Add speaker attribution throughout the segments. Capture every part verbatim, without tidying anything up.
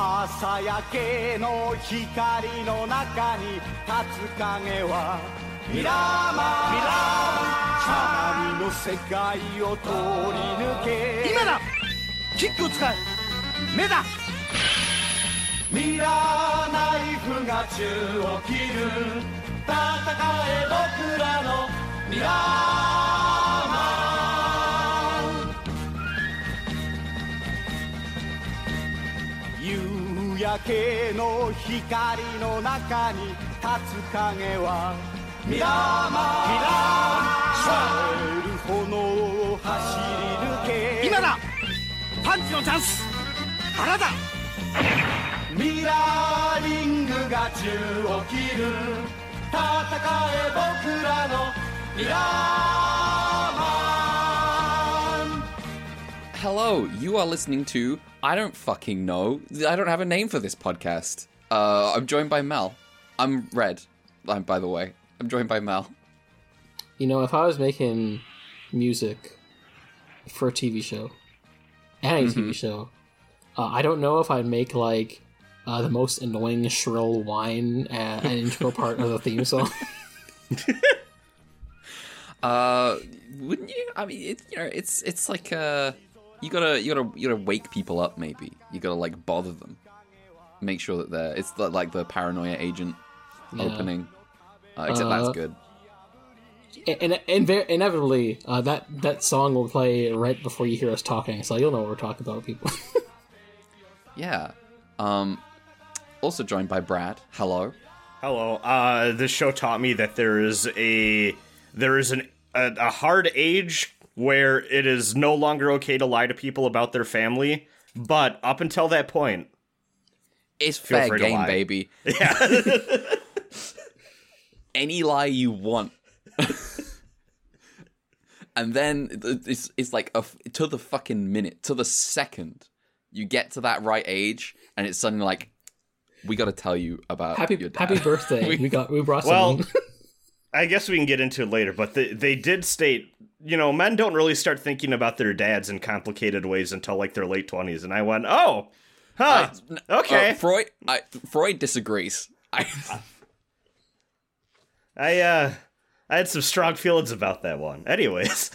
Speaker 1: 朝焼けの光の中に立つ影はミラーマン。ミラーマン。鏡の世界を通り抜け。今だ。キックを使う。目だ。ミラーナイフが宙を切る。戦え僕らのミラーマン。夕焼けの光の中に立つ影はミラーマン。ミラーマン。燃える炎を走り抜け。今だ。パンチのチャンス。腹だ。ミラーリングが宙を切る。戦え僕らのミラーマン。
Speaker 2: Hello, you are listening to I don't fucking know. I don't have a name for this podcast. Uh, I'm joined by Mel. I'm Red, I'm, by the way. I'm joined by Mel.
Speaker 3: You know, if I was making music for a T V show, any mm-hmm. T V show, uh, I don't know if I'd make, like, Uh, the most annoying shrill whine uh, an integral part of the theme song.
Speaker 2: uh, wouldn't you? I mean, it, you know, it's it's like uh, you gotta you gotta you gotta wake people up. Maybe you gotta like bother them, make sure that they're. It's the, like the Paranoia Agent yeah. opening, uh, except uh, that's good.
Speaker 3: And, and, and inevitably, uh, that that song will play right before you hear us talking, so you'll know what we're talking about, people.
Speaker 2: yeah. Um. Also joined by Brad. Hello.
Speaker 4: Hello. Uh, this show taught me that there is a there is an a, a hard age where it is no longer okay to lie to people about their family, but up until that point,
Speaker 2: it's fair game, baby.
Speaker 4: Yeah.
Speaker 2: Any lie you want, and then it's it's like a, to the fucking minute, to the second, you get to that right age, and it's suddenly like, we got to tell you about
Speaker 3: happy
Speaker 2: your dad.
Speaker 3: Happy birthday. we, we got we brought
Speaker 4: well,
Speaker 3: some.
Speaker 4: I guess we can get into it later, but they, they did state, you know, men don't really start thinking about their dads in complicated ways until like their late twenties, and I went, oh, huh, I, okay.
Speaker 2: Uh, Freud I, Freud disagrees. I,
Speaker 4: I uh I had some strong feelings about that one. Anyways.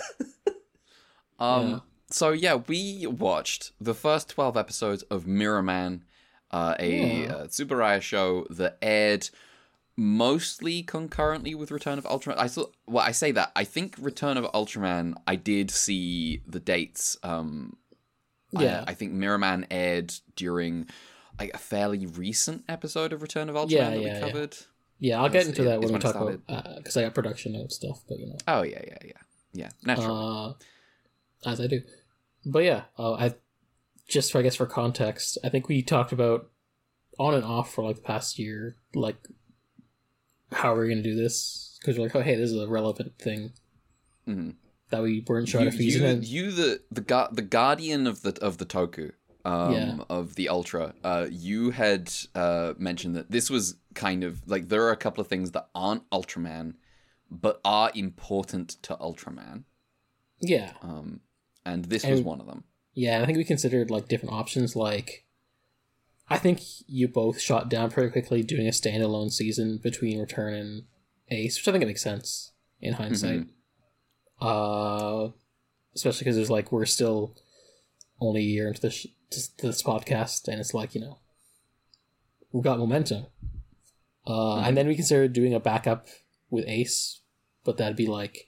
Speaker 2: um
Speaker 3: yeah.
Speaker 2: So yeah, we watched the first twelve episodes of Mirror Man. Uh, a yeah. uh, Tsuburaya show that aired mostly concurrently with Return of Ultraman. I thought, well, I say that. I think Return of Ultraman, I did see the dates. Um,
Speaker 3: yeah.
Speaker 2: I, I think Mirror Man aired during like a fairly recent episode of Return of Ultraman
Speaker 3: yeah,
Speaker 2: that
Speaker 3: yeah,
Speaker 2: we covered.
Speaker 3: Yeah, yeah I'll get into that when we
Speaker 2: when
Speaker 3: talk about, because uh, I got production note stuff, but you know.
Speaker 2: Oh, yeah, yeah, yeah. Yeah, naturally.
Speaker 3: Uh, as I do. But yeah, uh, I... Just, for, I guess, for context, I think we talked about on and off for, like, the past year, like, how we're going to do this. Because we're like, oh, hey, this is a relevant thing
Speaker 2: mm-hmm.
Speaker 3: that we weren't sure
Speaker 2: you,
Speaker 3: how to use.
Speaker 2: You,
Speaker 3: and
Speaker 2: you the the, gu- the guardian of the of the Toku, um,
Speaker 3: yeah.
Speaker 2: of the Ultra, uh, you had uh, mentioned that this was kind of, like, there are a couple of things that aren't Ultraman, but are important to Ultraman.
Speaker 3: Yeah.
Speaker 2: Um, and this
Speaker 3: and,
Speaker 2: was one of them.
Speaker 3: Yeah, I think we considered, like, different options, like, I think you both shot down pretty quickly doing a standalone season between Return and Ace, which I think it makes sense in hindsight. Mm-hmm. Uh, especially because there's, like, we're still only a year into this, this podcast, and it's like, you know, we've got momentum. Uh, mm-hmm. And then we considered doing a backup with Ace, but that'd be, like,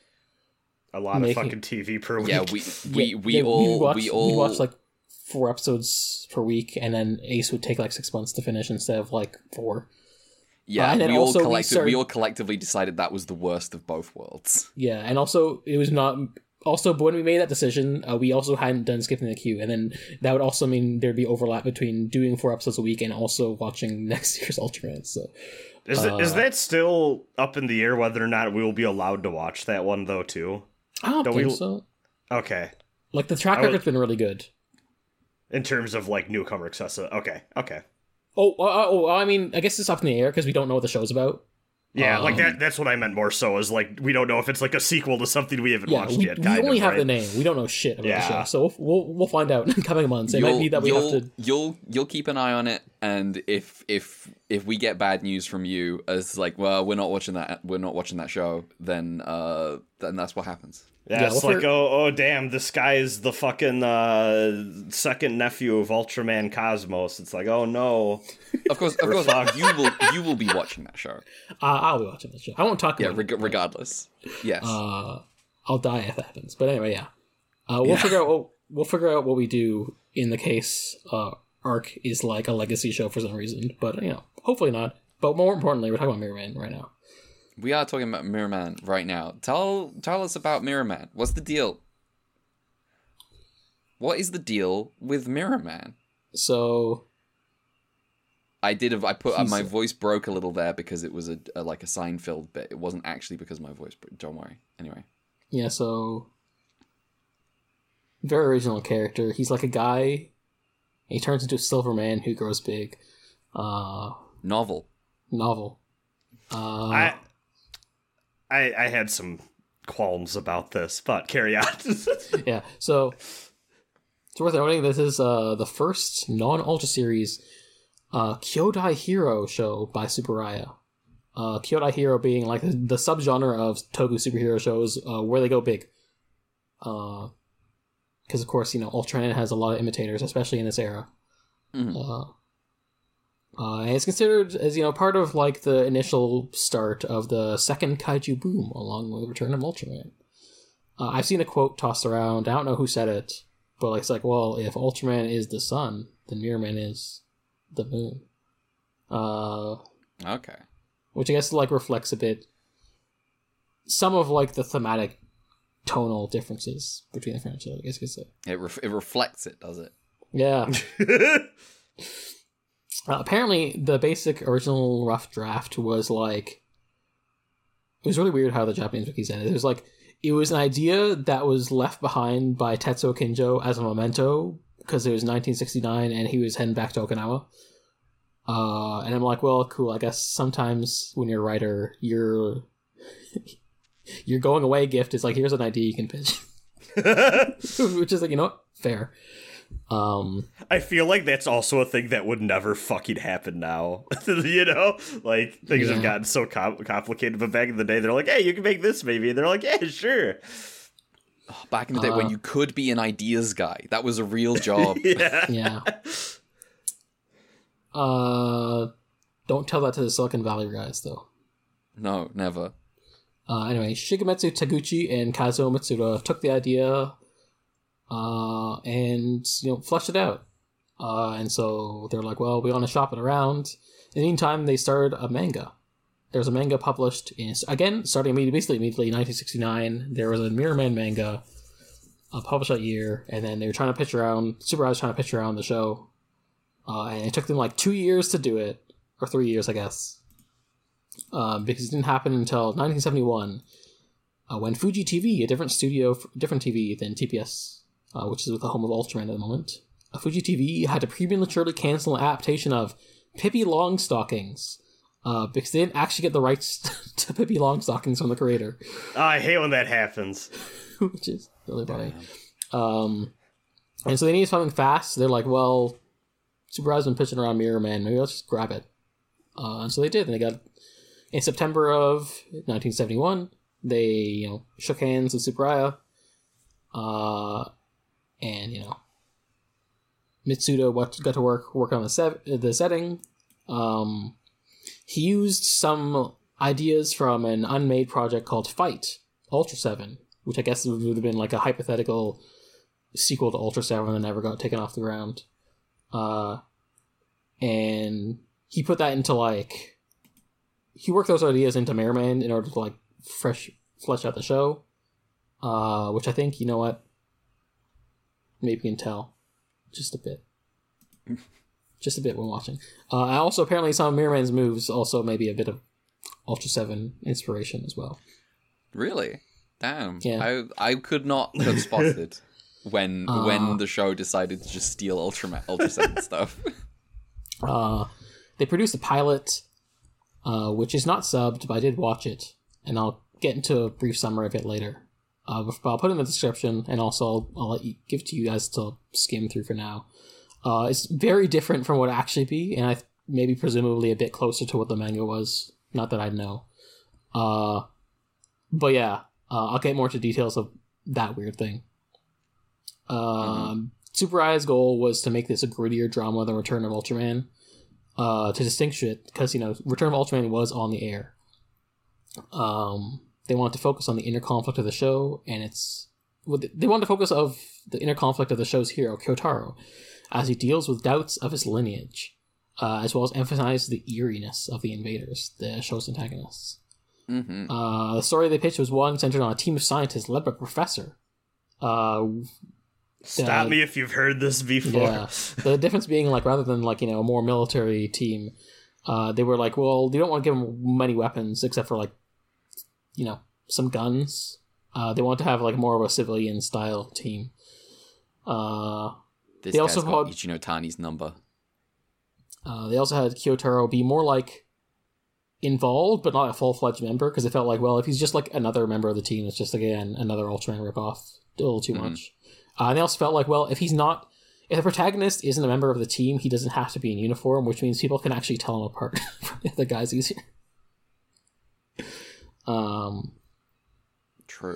Speaker 4: a lot making, of fucking T V per week.
Speaker 2: Yeah, we we,
Speaker 3: yeah,
Speaker 2: we
Speaker 3: yeah,
Speaker 2: all
Speaker 3: watch,
Speaker 2: we all
Speaker 3: we watch like four episodes per week, and then Ace would take like six months to finish instead of like four.
Speaker 2: Yeah, uh, and
Speaker 3: then
Speaker 2: we all
Speaker 3: also
Speaker 2: collective,
Speaker 3: we, started,
Speaker 2: we all collectively decided that was the worst of both worlds.
Speaker 3: Yeah, and also it was not. Also, but when we made that decision, uh, we also hadn't done Skipping the Queue, and then that would also mean there'd be overlap between doing four episodes a week and also watching next year's Ultraman. So,
Speaker 4: is
Speaker 3: uh,
Speaker 4: it, is that still up in the air whether or not we will be allowed to watch that one though too?
Speaker 3: I don't, don't think we... so.
Speaker 4: Okay.
Speaker 3: Like, the track record's been really good.
Speaker 4: In terms of, like, newcomer accessibility. Okay, okay.
Speaker 3: Oh, uh, oh, I mean, I guess it's up in the air because we don't know what the show's about.
Speaker 4: Yeah,
Speaker 3: Um,
Speaker 4: like that. That's what I meant more so. Is like we don't know if it's like a sequel to something we haven't
Speaker 3: Yeah,
Speaker 4: watched
Speaker 3: we,
Speaker 4: yet.
Speaker 3: we
Speaker 4: Kind
Speaker 3: only
Speaker 4: of,
Speaker 3: have
Speaker 4: right?
Speaker 3: the name. We don't know shit about
Speaker 4: Yeah.
Speaker 3: the show, so we'll, we'll we'll find out in coming months. It might be that we
Speaker 2: you'll,
Speaker 3: have to.
Speaker 2: You'll you'll keep an eye on it, and if if if we get bad news from you as like, well, we're not watching that, we're not watching that show, then uh, then that's what happens.
Speaker 4: Yeah,
Speaker 3: Yeah,
Speaker 4: it's
Speaker 3: we'll
Speaker 4: like,
Speaker 3: figure-
Speaker 4: oh, oh, damn, this guy is the fucking uh, second nephew of Ultraman Cosmos. It's like, oh no.
Speaker 2: Of course, of course, you will you will be watching that show.
Speaker 3: Uh, I'll be watching the show. I won't talk
Speaker 2: Yeah,
Speaker 3: about
Speaker 2: reg-
Speaker 3: it.
Speaker 2: regardless. Yes.
Speaker 3: Uh, I'll die if that happens. But anyway, yeah. Uh, we'll
Speaker 2: Yeah.
Speaker 3: figure out what we'll figure out what we do in the case uh, Arc is like a legacy show for some reason. But you know, hopefully not. But more importantly, we're talking about Mirror Man right now.
Speaker 2: We are talking about Mirror Man right now. Tell tell us about Mirror Man. What's the deal? What is the deal with Mirror Man?
Speaker 3: So
Speaker 2: I did. A, I put uh,
Speaker 3: He's-
Speaker 2: my voice broke a little there because it was a, a like a Seinfeld bit. It wasn't actually because my voice broke. Don't worry. Anyway,
Speaker 3: yeah, so very original character. He's like a guy. He turns into a silver man who grows big. Uh,
Speaker 2: novel.
Speaker 3: novel. Uh,
Speaker 4: I, I, I had some qualms about this, but carry on.
Speaker 3: yeah, so it's worth noting this is uh, the first non-Ultra Series uh, Kyodai Hero show by Tsuburaya. Uh, Kyodai Hero being like the, the subgenre of Toku superhero shows uh, where they go big. Because, of course, you know, Ultraman has a lot of imitators, especially in this era.
Speaker 2: Mhm.
Speaker 3: Uh, uh, and it's considered as, you know, part of like the initial start of the second kaiju boom, along with the return of Ultraman. Uh, I've seen a quote tossed around. I don't know who said it, but like, it's like, well, if Ultraman is the sun, then Mirror Man is the moon. Uh,
Speaker 2: Okay.
Speaker 3: which I guess like reflects a bit some of like the thematic tonal differences between the franchise, I guess you could say.
Speaker 2: It ref- it reflects it, does it?
Speaker 3: Yeah. Uh, apparently, the basic original rough draft was like it was really weird how the Japanese wiki said it. It was like it was an idea that was left behind by Tetsuo Kinjo as a memento because it was nineteen sixty-nine and he was heading back to Okinawa. Uh, and I'm like, well, cool. I guess sometimes when you're a writer, your your going away gift is like, here's an idea you can pitch, which is like, you know what, fair. Um,
Speaker 4: I feel like that's also a thing that would never fucking happen now. You know? Like, things
Speaker 3: Yeah.
Speaker 4: have gotten so com- complicated, but back in the day, they're like, hey, you can make this maybe. And they're like, yeah, sure.
Speaker 2: Back in the day when
Speaker 3: Uh,
Speaker 2: you could be an ideas guy, that was a real job.
Speaker 4: Yeah.
Speaker 3: yeah. Uh, don't tell that to the Silicon Valley guys, though.
Speaker 2: No, never.
Speaker 3: Uh, anyway, Shigemitsu Taguchi and Kazuo Matsuda took the idea uh, and, you know, fleshed it out. Uh, and so they're like, well, we want to shop it around. In the meantime, they started a manga. There was a manga published in, again, starting immediately, basically immediately, nineteen sixty-nine. There was a Mirror Man manga uh, published that year, and then they were trying to pitch around, Super I was trying to pitch around the show. Uh, and it took them like two years to do it, or three years, I guess. Um, because it didn't happen until nineteen seventy-one, uh, when Fuji T V, a different studio, different T V than T P S, uh, which is the home of Ultraman at the moment, uh, Fuji T V had to prematurely cancel an adaptation of Pippi Longstockings, uh, because they didn't actually get the rights to Pippi Longstockings from the creator,
Speaker 4: Oh, I hate when that happens.
Speaker 3: which is really funny. Um, and so they needed something fast. So they're like, well, Super I's been pitching around Mirror Man, maybe let's just grab it. Uh, and so they did, and they got in September of nineteen seventy-one. They, you know, shook hands with Tsuburaya, uh, and you know, Mitsuda what got to work work on the set, the setting. Um, he used some ideas from an unmade project called Fight Ultra Seven, which I guess would have been like a hypothetical sequel to Ultra Seven that never got taken off the ground. Uh, and he put that into like he worked those ideas into Mirror Man in order to like fresh flesh out the show, uh, which I think, you know what, maybe you can tell just a bit, just a bit when watching. Uh, I also apparently some of Mirror Man's moves also maybe a bit of Ultra Seven inspiration as well.
Speaker 2: Really? Damn.
Speaker 3: Yeah.
Speaker 2: I I could not have spotted when
Speaker 3: Uh,
Speaker 2: when the show decided to just steal Ultraman Ultra Seven stuff.
Speaker 3: Uh, they produced a pilot. uh, which is not subbed, but I did watch it, and I'll get into a brief summary of it later. Uh, but I'll put it in the description, and also I'll, I'll let you give to you guys to skim through for now. Uh, it's very different from what it actually be, and I maybe presumably a bit closer to what the manga was. Not that I know. Uh, but yeah, uh, I'll get more into details of that weird thing. Um, mm-hmm. Super Aya's goal was to make this a grittier drama than Return of Ultraman, uh, to distinguish it, because, you know, Return of Ultraman was on the air. Um, they wanted to focus on the inner conflict of the show, and it's... Well, they wanted to focus of the inner conflict of the show's hero, Kyotaro, as he deals with doubts of his lineage, uh, as well as emphasize the eeriness of the invaders, the show's antagonists.
Speaker 2: Mm-hmm.
Speaker 3: Uh, the story they pitched was one centered on a team of scientists led by a professor. Uh,
Speaker 4: Stop
Speaker 3: uh,
Speaker 4: me if you've heard this before.
Speaker 3: Yeah. The difference being, like, rather than, like, you know, a more military team, uh, they were like, well, they don't want to give them many weapons except for, like, you know, some guns. Uh, they want to have, like, more of a civilian-style team. Uh,
Speaker 2: this
Speaker 3: they
Speaker 2: guy's
Speaker 3: also
Speaker 2: got
Speaker 3: had,
Speaker 2: Ichino Tani's number.
Speaker 3: Uh, they also had Kyotaro be more, like, involved, but not a full-fledged member, because it felt like, well, if he's just, like, another member of the team, it's just, again, another Ultraman ripoff. A little too mm-hmm. much. Uh, and they also felt like, well, if he's not... If the protagonist isn't a member of the team, he doesn't have to be in uniform, which means people can actually tell him apart from the other guys easier. Um,
Speaker 2: True.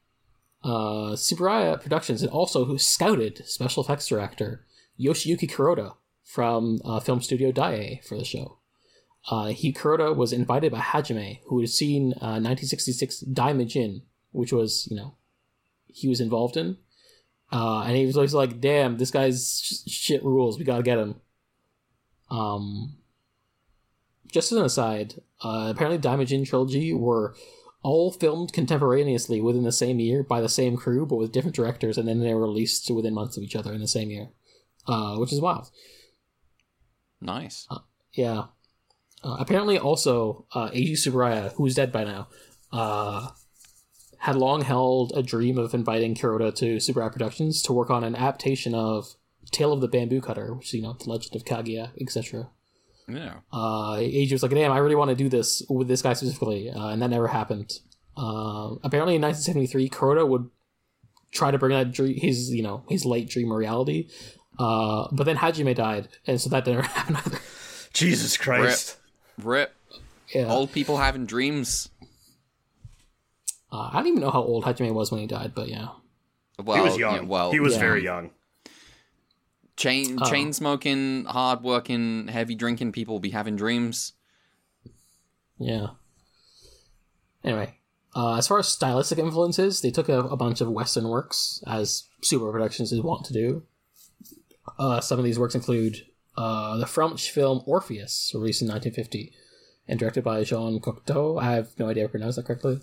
Speaker 3: Uh, Tsuburaya Productions and also who scouted special effects director Yoshiyuki Kuroda from uh, film studio Daiei for the show. Uh, he Kuroda was invited by Hajime, who had seen uh, nineteen sixty-six Daimajin, which was, you know, he was involved in. Uh, and he was always like, damn, this guy's sh- shit rules, we gotta get him. Um, just as an aside, uh, apparently Daimajin Trilogy were all filmed contemporaneously within the same year by the same crew, but with different directors, and then they were released within months of each other in the same year, uh, which is wild.
Speaker 2: Nice.
Speaker 3: Uh, yeah. Uh, apparently also, uh, Eiji Tsuburaya, who's dead by now, uh, had long held a dream of inviting Kuroda to Tsuburaya Productions to work on an adaptation of Tale of the Bamboo Cutter, which is, you know, The Legend of Kaguya, et cetera.
Speaker 2: Yeah.
Speaker 3: Uh, Eiji was like, damn, I really want to do this with this guy specifically, uh, and that never happened. Uh, apparently in nineteen seventy-three, Kuroda would try to bring that dream, his, you know, his late dream reality, uh, but then Hajime died, and so that didn't happen either.
Speaker 4: Jesus Christ.
Speaker 2: Rip. Rip.
Speaker 3: Yeah.
Speaker 2: Old people having dreams.
Speaker 3: Uh, I don't even know how old Hajime was when he died, but yeah.
Speaker 2: Well,
Speaker 4: he was young.
Speaker 2: Yeah, well,
Speaker 4: he was
Speaker 3: yeah.
Speaker 4: very young.
Speaker 2: Chain
Speaker 3: Oh.
Speaker 2: chain smoking, hard working, heavy drinking people be having dreams.
Speaker 3: Yeah. Anyway, uh, as far as stylistic influences, they took a, a bunch of Western works, as Super Productions is wont to do. Uh, some of these works include uh, the French film Orpheus, released in nineteen fifty, and directed by Jean Cocteau. I have no idea if I pronounced that correctly.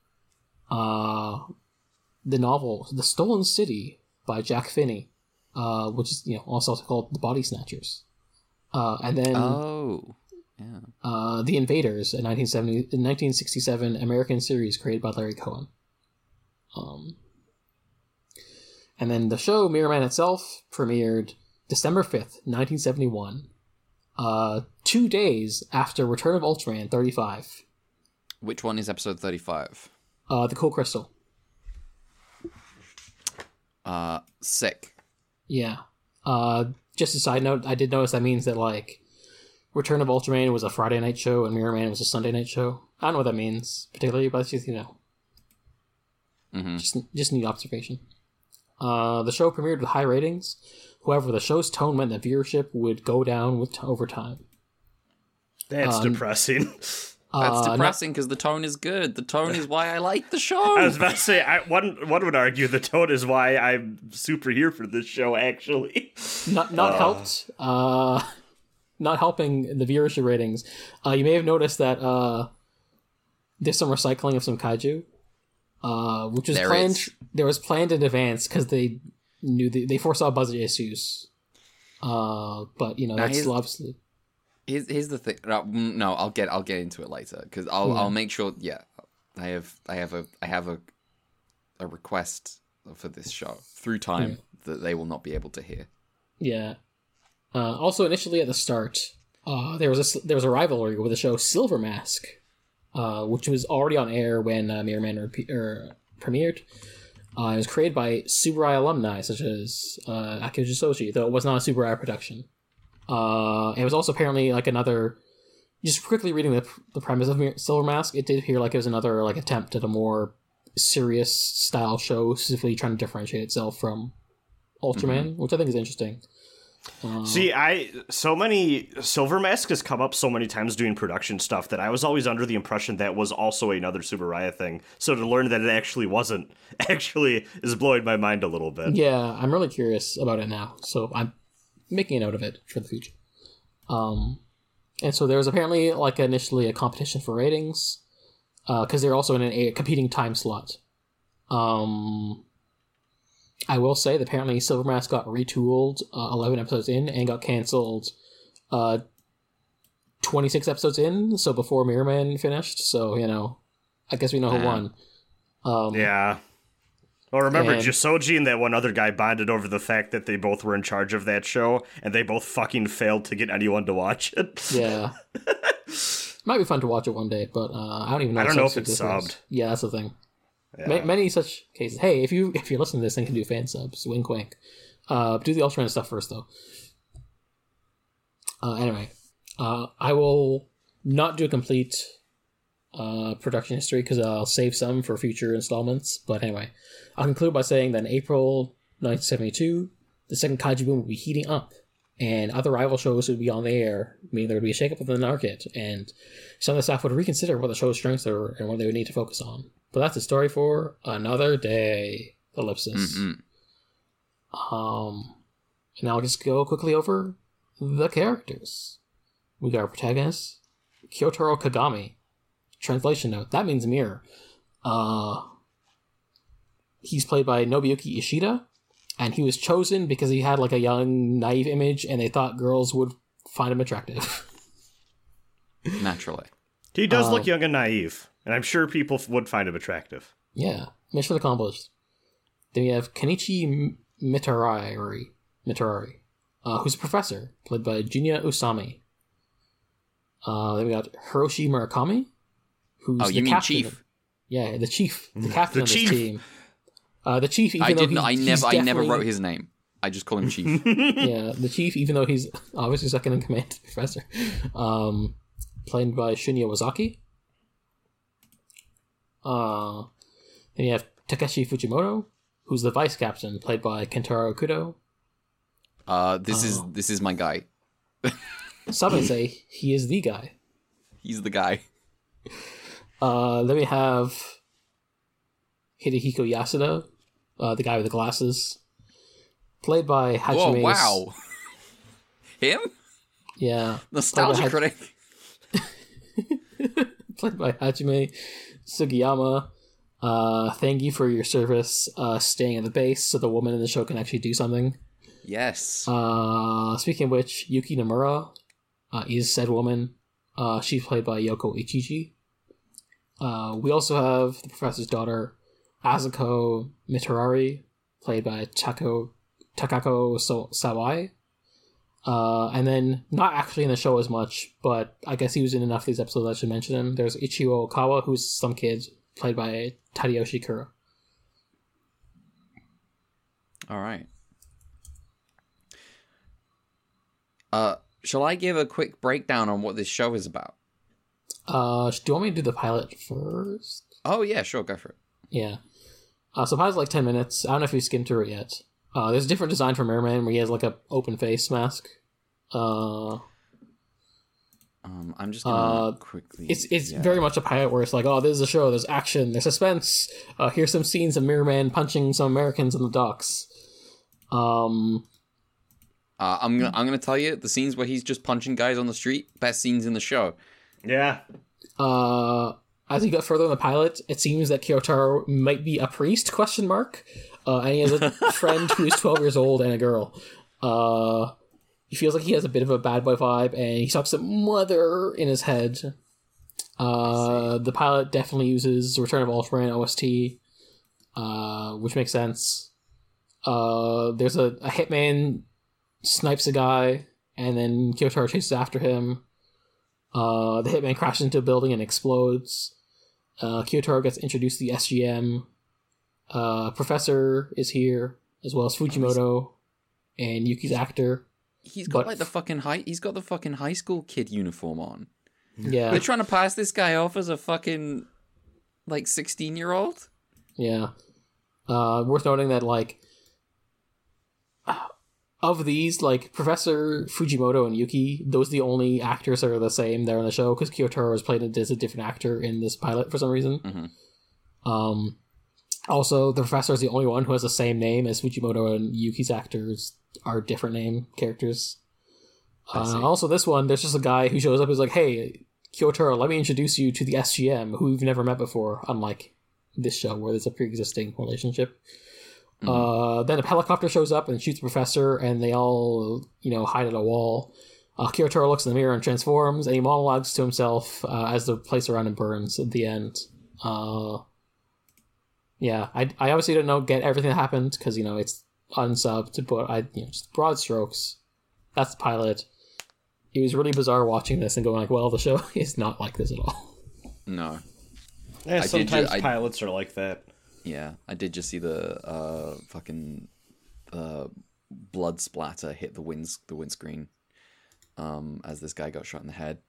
Speaker 3: Uh, the novel The Stolen City by Jack Finney, uh, which is, you know, also called The Body Snatchers. Uh, and then
Speaker 2: Oh, yeah.
Speaker 3: uh, The Invaders, a nineteen seventy, nineteen sixty-seven American series created by Larry Cohen. Um, and then the show Mirror Man itself premiered December fifth, nineteen seventy-one, uh, two days after Return of Ultraman thirty-five.
Speaker 2: Which one is episode thirty-five?
Speaker 3: Uh, The Cool Crystal.
Speaker 2: Uh, sick.
Speaker 3: Yeah. Uh, just a side note, I did notice that means that, like, Return of Ultraman was a Friday night show and Mirror Man was a Sunday night show. I don't know what that means, particularly, but it's just, you know.
Speaker 2: Mm-hmm.
Speaker 3: Just, just neat observation. Uh, the show premiered with high ratings. However, the show's tone meant that viewership would go down with over time.
Speaker 4: That's
Speaker 3: Um,
Speaker 4: depressing.
Speaker 2: That's
Speaker 3: Uh,
Speaker 2: depressing because the tone is good. The tone is why I like the show.
Speaker 4: I was about to say, I, one one would argue the tone is why I'm super here for this show, actually.
Speaker 3: Not not helped. Uh, not helping the viewership ratings. Uh, you may have noticed that uh, there's some recycling of some kaiju, uh, which was
Speaker 2: There
Speaker 3: planned.
Speaker 2: is.
Speaker 3: There was planned in advance because they knew they, they foresaw budget issues. Uh, but you know
Speaker 2: Now,
Speaker 3: that's
Speaker 2: here's-
Speaker 3: still obviously.
Speaker 2: Here's, here's the thing. No, mm, no, I'll get I'll get into it later because I'll
Speaker 3: Yeah.
Speaker 2: I'll make sure. Yeah, I have I have a I have a a request for this show through time that they will not be able to hear.
Speaker 3: Yeah. Uh, also, initially at the start, uh, there was a there was a rivalry with the show Silver Mask, uh, which was already on air when uh, Mirror Man repe- er, premiered. Uh, it was created by Subaru alumni such as uh, Akira Soji, though it was not a Subaru production. Uh, it was also apparently like another. Just quickly reading the the premise of Silver Mask, it did appear like it was another like attempt at a more serious style show, specifically trying to differentiate itself from Ultraman, mm-hmm. which I think is interesting. Uh,
Speaker 4: See, I so many Silver Mask has come up so many times doing production stuff that I was always under the impression that was also another Subaraya thing. So to learn that it actually wasn't, actually is blowing my mind a little bit.
Speaker 3: Yeah, I'm really curious about it now, so I'm making a note of it for the future. Um. And so there was apparently like initially a competition for ratings, because uh, they're also in an, a competing time slot. Um, I will say that apparently Silver Mask got retooled uh, eleven episodes in and got canceled uh, twenty-six episodes in, so before Mirror Man finished. So, you know, I guess we know who uh, won. Um,
Speaker 4: yeah. Well, remember,
Speaker 3: and,
Speaker 4: Jisoji and that one other guy bonded over the fact that they both were in charge of that show, and they both fucking failed to get anyone to watch it.
Speaker 3: Yeah. Might be fun to watch it one day, but uh, I don't even know.
Speaker 4: I don't know if it's subbed.
Speaker 3: Was. Yeah, that's the thing.
Speaker 4: Yeah.
Speaker 3: Ma- many such cases. Hey, if you if you're listening to this, then can do fan subs. Wink, wink. Uh, do the Ultraman stuff first, though. Uh, anyway, uh, I will not do a complete uh, production history because I'll save some for future installments. But anyway, I'll conclude by saying that in April nineteen seventy-two, the second Kaiju boom would be heating up, and other rival shows would be on the air, meaning there would be a shakeup of the market, and some of the staff would reconsider what the show's strengths are and what they would need to focus on. But that's a story for another day. Ellipsis. Mm-hmm. Um, and now I'll just go quickly over the characters. We got our protagonist, Kyotaro Kagami. Translation note, that means mirror. Uh, he's played by Nobuyuki Ishida, and he was chosen because he had like a young, naive image, and they thought girls would find him attractive.
Speaker 2: Naturally.
Speaker 4: He does
Speaker 3: um,
Speaker 4: look young and naive, and I'm sure people would find him attractive.
Speaker 3: Yeah, mission accomplished. Then we have Kenichi Mitarari, Mitarari, uh, who's a professor, played by Junya Usami. Uh, then we got Hiroshi Murakami, who's
Speaker 2: oh,
Speaker 3: the
Speaker 2: you mean
Speaker 3: captain
Speaker 2: chief?
Speaker 3: Of, yeah, the chief, the captain
Speaker 4: the
Speaker 3: of
Speaker 4: chief.
Speaker 3: this team. Uh, the chief, even
Speaker 2: I
Speaker 3: though
Speaker 2: didn't.
Speaker 3: he's,
Speaker 2: I
Speaker 3: he's
Speaker 2: never. I never
Speaker 3: definitely-
Speaker 2: wrote his name. I just call him chief.
Speaker 3: Yeah, the chief, even though he's obviously second in command to the professor, um, played by Shinya Wazaki. Uh, then you have Takeshi Fujimoto, who's the vice captain, played by Kentaro Kudo.
Speaker 2: Uh, this
Speaker 3: Oh.
Speaker 2: is this is my guy.
Speaker 3: Some may say he is the guy.
Speaker 2: He's the guy.
Speaker 3: Uh, then we have Hidehiko Yasuda, uh, the guy with the glasses, played by
Speaker 2: Whoa!
Speaker 3: Hajime.
Speaker 2: Wow. Him?
Speaker 3: Yeah.
Speaker 2: Nostalgia
Speaker 3: Played by
Speaker 2: critic.
Speaker 3: played by Hajime Sugiyama. Uh, thank you for your service uh, staying at the base so the woman in the show can actually do something.
Speaker 2: Yes.
Speaker 3: Uh, speaking of which, Yuki Nomura uh, is said woman. Uh, she's played by Yoko Ichiji. Uh, we also have the professor's daughter, Azuko Mitarari, played by Tako, Takako so- Sawai. Uh, and then, not actually in the show as much, but I guess he was in enough of these episodes I should mention him. There's Ichigo Okawa, who's some kid, played by Tadayoshi Kura.
Speaker 2: All right. Uh, shall I give a quick breakdown on what this show is about?
Speaker 3: Uh, do you want me to do the pilot first?
Speaker 2: Oh yeah, sure, go for it.
Speaker 3: Yeah. Uh, so pilot's like ten minutes. I don't know if you skimmed through it yet. Uh, there's a different design for Merman where he has like a open face mask. Uh,
Speaker 2: Um, I'm just gonna
Speaker 3: Uh,
Speaker 2: quickly.
Speaker 3: it's it's
Speaker 2: yeah.
Speaker 3: very much a pilot where it's like, oh, this is a show. There's action. There's suspense. Uh, here's some scenes of Mirror Man punching some Americans in the docks. Um,
Speaker 2: Uh, I'm gonna I'm gonna tell you the scenes where he's just punching guys on the street. Best scenes in the show.
Speaker 4: Yeah.
Speaker 3: uh, as you get further in the pilot, it seems that Kyotaro might be a priest? Question mark. Uh, and he has a friend who is twelve years old and a girl. Uh, he feels like he has a bit of a bad boy vibe, and he talks to mother in his head. Uh, the pilot definitely uses Return of Ultraman O S T, uh, which makes sense. Uh, there's a, a hitman snipes a guy, and then Kyotaro chases after him. Uh, the hitman crashes into a building and explodes. Uh, Kyotaro gets introduced to the S G M. Uh, Professor is here, as well as Fujimoto and Yuki's actor.
Speaker 2: He's got
Speaker 3: But-
Speaker 2: like the fucking high. He's got the fucking high school kid uniform on.
Speaker 3: Yeah,
Speaker 2: They're trying to pass this guy off as a fucking like sixteen year old.
Speaker 3: yeah. Uh, worth noting that, like, of these, like, Professor Fujimoto and Yuki, those are the only actors that are the same there on the show, because Kyotaro was played as a different actor in this pilot for some reason.
Speaker 2: Mhm.
Speaker 3: Um, also, the Professor is the only one who has the same name as Fujimoto, and Yuki's actors are different name characters. Uh, also, this one, there's just a guy who shows up who's like, hey, Kyotaro, let me introduce you to the S G M, who we've never met before, unlike this show where there's a pre-existing relationship.
Speaker 2: Mm-hmm.
Speaker 3: Uh, then a helicopter shows up and shoots the Professor, and they all, you know, hide at a wall. Uh, Kyotaro looks in the mirror and transforms, and he monologues to himself uh, as the place around him burns at the end. Uh, yeah, I, I obviously didn't know get everything that happened, because, you know, it's unsubbed, but I, you know, just broad strokes. That's the pilot. It was really bizarre watching this and going like, well, the show is not like this at all.
Speaker 2: No.
Speaker 4: Yeah,
Speaker 2: I did
Speaker 4: sometimes
Speaker 2: ju- I-
Speaker 4: pilots are like that.
Speaker 2: Yeah, I did just see the uh, fucking uh, blood splatter hit the wind the windscreen um, as this guy got shot in the head.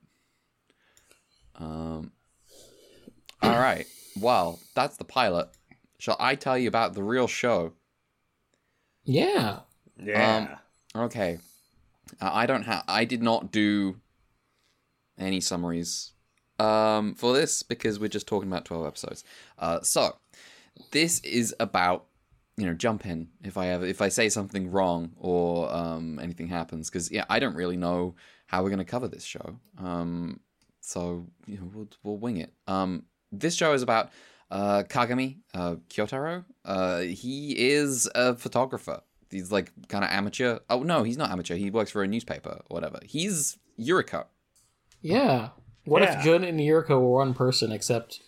Speaker 2: Um. All right. Well, that's the pilot. Shall I tell you about the real show?
Speaker 3: Yeah.
Speaker 4: Yeah.
Speaker 2: Okay. Uh, I don't have. I did not do any summaries um, for this because we're just talking about twelve episodes. Uh, so this is about, you know, jump in if I ever if I say something wrong or um, anything happens, because yeah, I don't really know how we're going to cover this show. Um, so you know, we'll we'll wing it. Um, this show is about uh, Kagami uh, Kyotaro. Uh, he is a photographer. He's like kind of amateur. Oh no, he's not amateur. He works for a newspaper or whatever. He's Yuriko.
Speaker 3: Yeah. What
Speaker 4: Yeah.
Speaker 3: if Jun and Yuriko were one person, except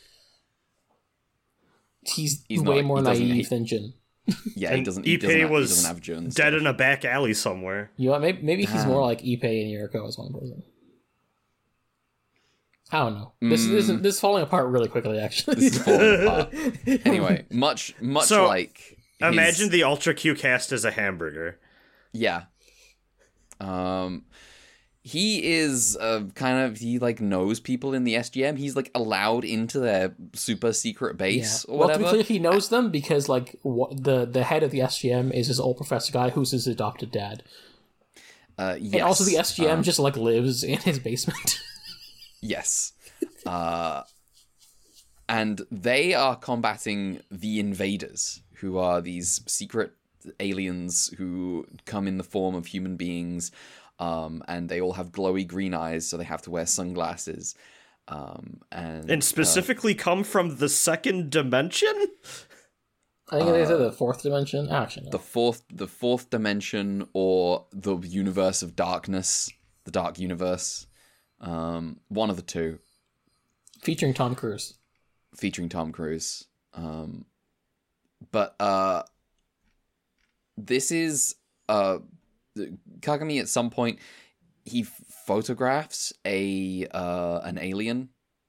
Speaker 3: he's,
Speaker 2: He's
Speaker 3: way
Speaker 2: not-
Speaker 3: more
Speaker 2: he doesn't-
Speaker 3: naive
Speaker 2: he-
Speaker 3: than Jun.
Speaker 2: Yeah, he
Speaker 4: And
Speaker 2: doesn't. He
Speaker 4: Ippei
Speaker 2: doesn't, have, he
Speaker 4: was
Speaker 2: doesn't have Jun.
Speaker 4: Dead in a back alley somewhere.
Speaker 3: You know, maybe, maybe he's
Speaker 2: Ah.
Speaker 3: more like Ippei and Yuriko as one person. I don't know. This
Speaker 2: Mm.
Speaker 3: this, is, this is falling apart really quickly, actually.
Speaker 2: This is falling apart. Anyway, much much
Speaker 4: So,
Speaker 2: like his-
Speaker 4: Imagine the Ultra Q cast as a hamburger.
Speaker 2: yeah. Um, he is uh, kind of he like knows people in the S G M. He's like allowed into their super secret
Speaker 3: Yeah.
Speaker 2: base or
Speaker 3: Well, to
Speaker 2: whatever.
Speaker 3: be clear, he knows them because like what, the the head of the S G M is this old professor guy who's his adopted dad,
Speaker 2: uh, yes.
Speaker 3: and also the S G M
Speaker 2: um,
Speaker 3: just like lives in his basement.
Speaker 2: Yes. Uh, and they are combating the invaders, who are these secret aliens who come in the form of human beings, um, and they all have glowy green eyes, so they have to wear sunglasses. Um, and
Speaker 4: And specifically come from the second dimension?
Speaker 3: I think they said the fourth dimension. Actually, no.
Speaker 2: the fourth, the fourth dimension, or the universe of darkness, the dark universe. Um, one of the two.
Speaker 3: Featuring Tom Cruise.
Speaker 2: Featuring Tom Cruise. Um, but uh, this is uh, Kagami. At some point, he photographs a uh, an alien,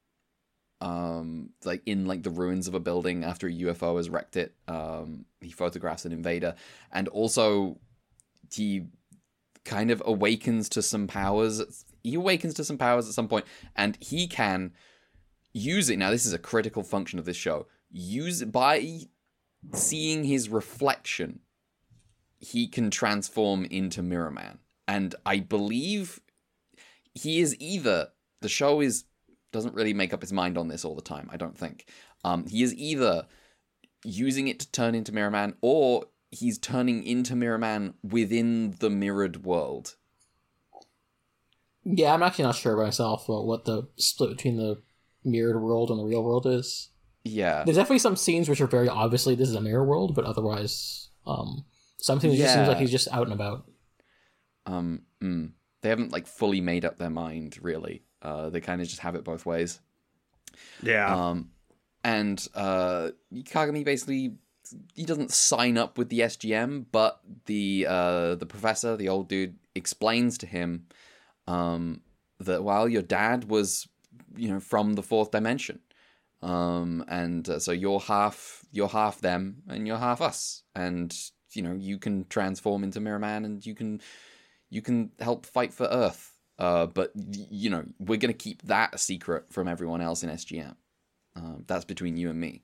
Speaker 2: um, like in like the ruins of a building after a U F O has wrecked it. Um, he photographs an invader, and also he kind of awakens to some powers. He awakens to some powers at some point, and he can use it. Now, this is a critical function of this show. Use it by seeing his reflection. He can transform into Mirror Man, and I believe he is either the show is doesn't really make up his mind on this all the time. I don't think um, he is either using it to turn into Mirror Man, or he's turning into Mirror Man within the mirrored world.
Speaker 3: Yeah, I'm actually not sure myself about what the split between the mirrored world and the real world is.
Speaker 2: Yeah.
Speaker 3: There's definitely some scenes which are very obviously this is a mirror world, but otherwise, um, something that just seems
Speaker 2: Yeah.
Speaker 3: like he's just out and about.
Speaker 2: Um, mm, they haven't like fully made up their mind, really. Uh, they kind of just have it both ways.
Speaker 4: Yeah.
Speaker 2: Um, and uh, Kagami basically he doesn't sign up with the S G M, but the uh, the professor, the old dude, explains to him um, that, well, your dad was, you know, from the fourth dimension. Um, and uh, so you're half, you're half them and you're half us. And, you know, you can transform into Mirror Man and you can, you can help fight for Earth. Uh, but, you know, we're going to keep that a secret from everyone else in S G M. Uh, that's between you and me.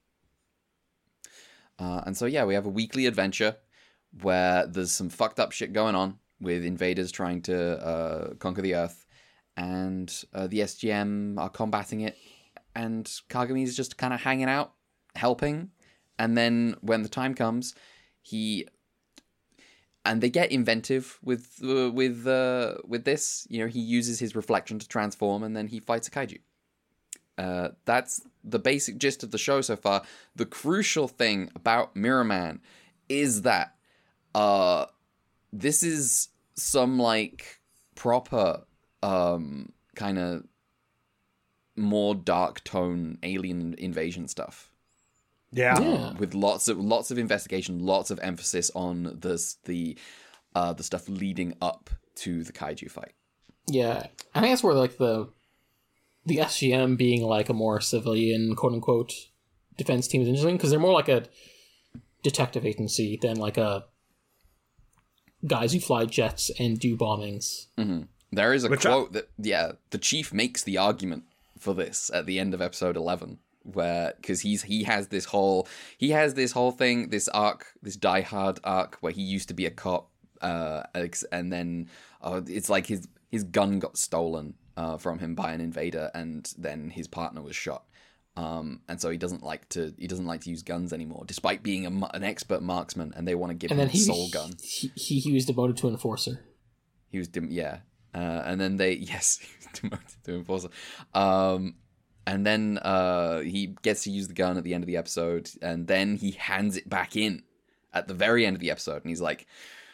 Speaker 2: Uh, and so, yeah, we have a weekly adventure where there's some fucked up shit going on with invaders trying to uh, conquer the Earth. And uh, the S G M are combating it. And Kagami's just kind of hanging out, helping. And then when the time comes, he... And they get inventive with uh, with uh, with this. You know, he uses his reflection to transform, and then he fights a kaiju. Uh, that's the basic gist of the show so far. The crucial thing about Mirror Man is that uh, this is some, like, proper um, kind of more dark tone alien invasion stuff.
Speaker 4: Yeah.
Speaker 3: Yeah.
Speaker 2: With lots of lots of investigation, lots of emphasis on this the uh, the stuff leading up to the kaiju fight.
Speaker 3: Yeah, I think that's where like the the S G M being like a more civilian quote unquote defense team is interesting because they're more like a detective agency than like a guys who fly jets and do bombings.
Speaker 2: Mm-hmm. There is a
Speaker 4: Which
Speaker 2: quote
Speaker 4: I-
Speaker 2: that yeah, the chief makes the argument for this at the end of episode eleven. Where because he's he has this whole he has this whole thing this arc this Die Hard arc where he used to be a cop uh and then uh, it's like his his gun got stolen uh, from him by an invader and then his partner was shot um and so he doesn't like to he doesn't like to use guns anymore despite being a, an expert marksman and they want to give
Speaker 3: And
Speaker 2: him
Speaker 3: then
Speaker 2: a
Speaker 3: he,
Speaker 2: soul gun.
Speaker 3: he he he was demoted to enforcer.
Speaker 2: He was dim- yeah uh, and then they yes he was demoted to enforcer. Um. And then uh, he gets to use the gun at the end of the episode, and then he hands it back in at the very end of the episode, and he's like,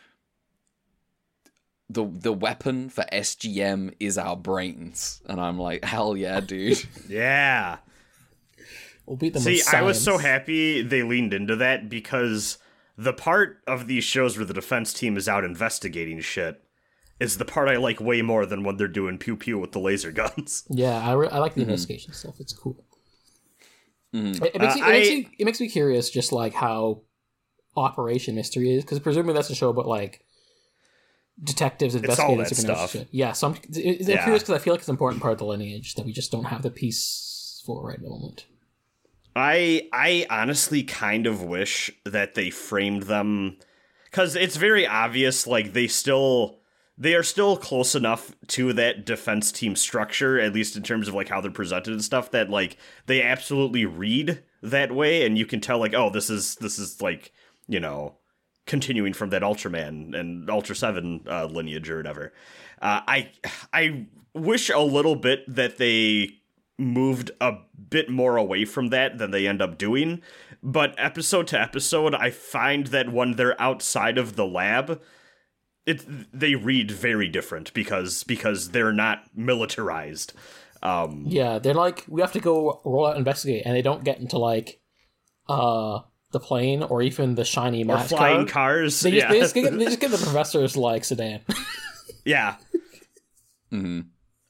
Speaker 2: "the The weapon for S G M is our brains," and I'm like, "Hell yeah, dude!"
Speaker 4: Yeah.
Speaker 3: We'll beat them.
Speaker 4: See,
Speaker 3: with
Speaker 4: I was so
Speaker 3: science.
Speaker 4: happy they leaned into that because the part of these shows where the defense team is out investigating shit is the part I like way more than when they're doing pew pew with the laser guns.
Speaker 3: Yeah, I, re- I like the
Speaker 2: Mm-hmm.
Speaker 3: investigation stuff. It's cool.
Speaker 2: Mm-hmm.
Speaker 3: It, it, makes
Speaker 4: Uh,
Speaker 3: me, it, makes
Speaker 4: I-
Speaker 3: me, it makes me curious, just like how Operation Mystery is, because presumably that's a show about like detectives
Speaker 4: all
Speaker 3: investigating
Speaker 4: that
Speaker 3: supernatural
Speaker 4: stuff.
Speaker 3: shit. Yeah, so I'm, it, I'm
Speaker 4: Yeah.
Speaker 3: curious because I feel like it's an important part of the lineage that we just don't have the piece for right at the moment.
Speaker 4: I I honestly kind of wish that they framed them because it's very obvious like they still they are still close enough to that defense team structure, at least in terms of like how they're presented and stuff, that like they absolutely read that way, and you can tell like, oh, this is this is like, you know, continuing from that Ultraman and Ultra Seven uh, lineage or whatever. Uh, I I wish a little bit that they moved a bit more away from that than they end up doing, but episode to episode, I find that when they're outside of the lab, it they read very different because because they're not militarized. Um,
Speaker 3: Yeah, they're like, we have to go roll out and investigate, and they don't get into like uh the plane or even the shiny
Speaker 4: or
Speaker 3: match
Speaker 4: flying
Speaker 3: car.
Speaker 4: cars.
Speaker 3: They just,
Speaker 4: yeah.
Speaker 3: they, just get, they just get the professor's like sedan.
Speaker 4: yeah.
Speaker 2: Mm-hmm.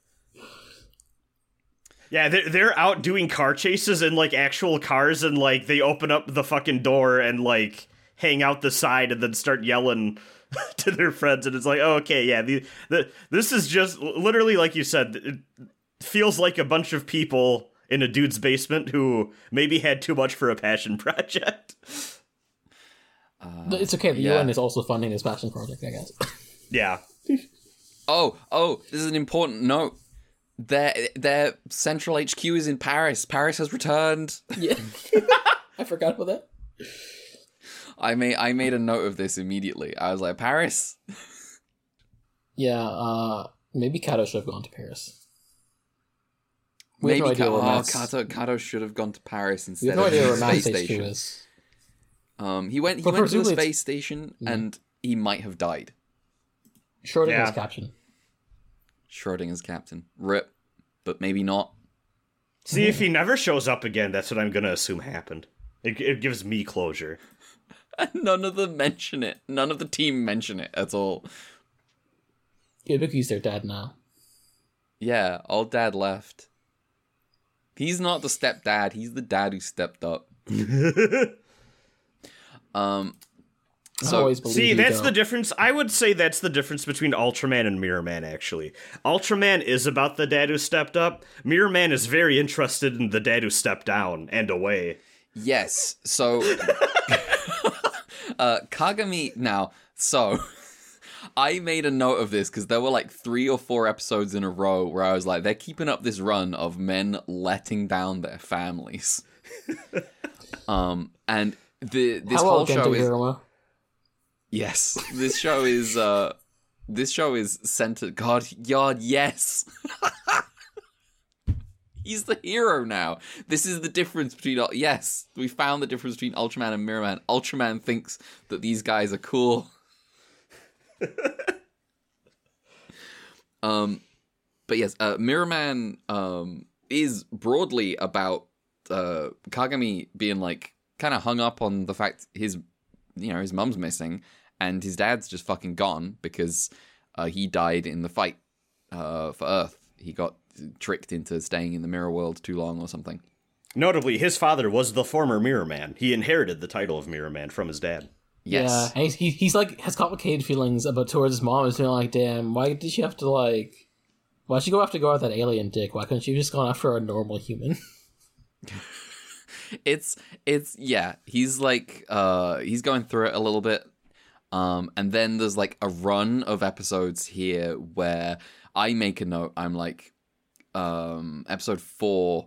Speaker 4: Yeah, they're, they're out doing car chases in, like, actual cars, and, like, they open up the fucking door and, like, hang out the side and then start yelling to their friends, and it's like, oh, okay, yeah, the, the this is just, literally, like you said, it feels like a bunch of people in a dude's basement who maybe had too much for a passion project.
Speaker 2: Uh,
Speaker 3: It's okay, the
Speaker 2: yeah.
Speaker 3: U N is also funding this passion project, I guess.
Speaker 4: Yeah.
Speaker 2: Oh, oh, this is an important note. Their their central H Q is in Paris. Paris has returned.
Speaker 3: Yeah. I forgot about that.
Speaker 2: I made I made a note of this immediately. I was like, Paris.
Speaker 3: Yeah, uh, maybe Kato should have gone to Paris. We have
Speaker 2: Maybe
Speaker 3: no idea
Speaker 2: Ka-
Speaker 3: where
Speaker 2: oh,
Speaker 3: Matt's-
Speaker 2: Kato Kato should have gone to Paris
Speaker 3: We
Speaker 2: instead
Speaker 3: have no
Speaker 2: of
Speaker 3: idea
Speaker 2: the
Speaker 3: where Matt's
Speaker 2: space
Speaker 3: H Q
Speaker 2: station.
Speaker 3: is.
Speaker 2: Um, he went he
Speaker 3: But
Speaker 2: went to the
Speaker 3: presumably it's-
Speaker 2: space station and he might have died.
Speaker 3: Schrodinger's
Speaker 4: Yeah.
Speaker 3: caption.
Speaker 2: Schrodinger's captain. Rip, but maybe not.
Speaker 4: See, if he never shows up again, that's what I'm gonna assume happened. It, it gives me closure.
Speaker 2: None of them mention it. None of the team mention it at all.
Speaker 3: Ibuki's their dad now.
Speaker 2: Yeah, old dad left. He's not the stepdad. He's the dad who stepped up. um, so
Speaker 4: see, that's the difference. I would say that's the difference between Ultraman and Mirror Man. Actually, Ultraman is about the dad who stepped up. Mirror Man is very interested in the dad who stepped down and away.
Speaker 2: Yes. So, uh, Kagami. Now, so. I made a note of this because there were like three or four episodes in a row where I was like, they're keeping up this run of men letting down their families. um, and the this
Speaker 3: Hello,
Speaker 2: whole show is
Speaker 3: Hiruma.
Speaker 2: yes, this show is uh, this show is centered. God, God, yes. He's the hero now. This is the difference between... Yes, we found the difference between Ultraman and Mirror Man. Ultraman thinks that these guys are cool. um, but yes, uh, Mirror Man um, is broadly about uh, Kagami being like kind of hung up on the fact his, you know, his mum's missing and his dad's just fucking gone because uh, he died in the fight uh, for Earth. He got tricked into staying in the mirror world too long or something.
Speaker 4: Notably, his father was the former Mirror Man. He inherited the title of Mirror Man from his dad.
Speaker 2: Yes.
Speaker 3: Yeah, and he's, he, he's like has complicated feelings about towards his mom. He's feeling like, damn, why did she have to like, why did she go have to go after that alien dick? Why couldn't she have just gone after a normal human?
Speaker 2: it's it's yeah. He's like uh he's going through it a little bit, um, and then there's like a run of episodes here where I make a note. I'm like, um, episode four,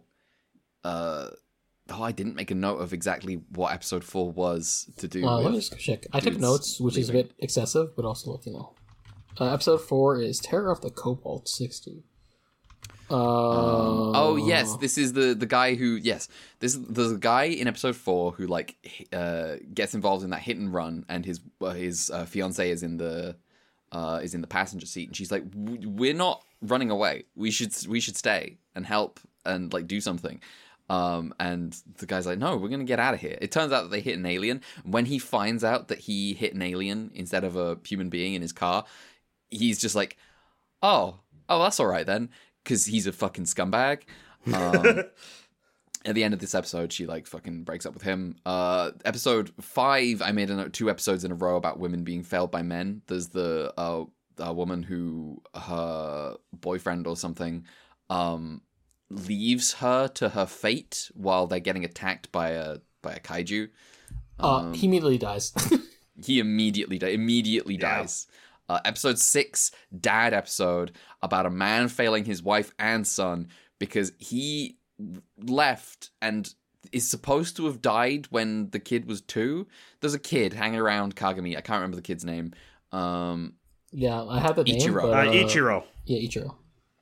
Speaker 2: uh. Oh, I didn't make a note of exactly what episode four was to do
Speaker 3: Well,
Speaker 2: with.
Speaker 3: let me just check. I took notes, which
Speaker 2: leaving.
Speaker 3: is a bit excessive, but also, like, you know. Uh, episode four is Terror of the Cobalt sixty. Uh,
Speaker 2: Um, oh, yes, this is the, the guy who... Yes, this there's a guy in episode four who, like, uh, gets involved in that hit and run, and his uh, his uh, fiancée is in the uh, is in the passenger seat, and she's like, we're not running away. We should we should stay and help and, like, do something. Um, and the guy's like, no, we're going to get out of here. It turns out that they hit an alien. When he finds out that he hit an alien instead of a human being in his car, he's just like, oh, oh, that's all right then. Because he's a fucking scumbag. Um, at the end of this episode, she like fucking breaks up with him. Uh, episode five, I made a note, two episodes in a row about women being failed by men. There's the uh, a woman who her boyfriend or something, um, leaves her to her fate while they're getting attacked by a by a kaiju.
Speaker 3: Um, uh, he immediately dies.
Speaker 2: he immediately di- immediately
Speaker 4: yeah.
Speaker 2: dies. Uh, episode six, dad episode, about a man failing his wife and son because he left and is supposed to have died when the kid was two. There's a kid hanging around Kagami. I can't remember the kid's name. Um,
Speaker 3: yeah, I have the name.
Speaker 2: Ichiro.
Speaker 3: But,
Speaker 4: Uh,
Speaker 3: uh,
Speaker 4: Ichiro.
Speaker 3: Yeah, Ichiro.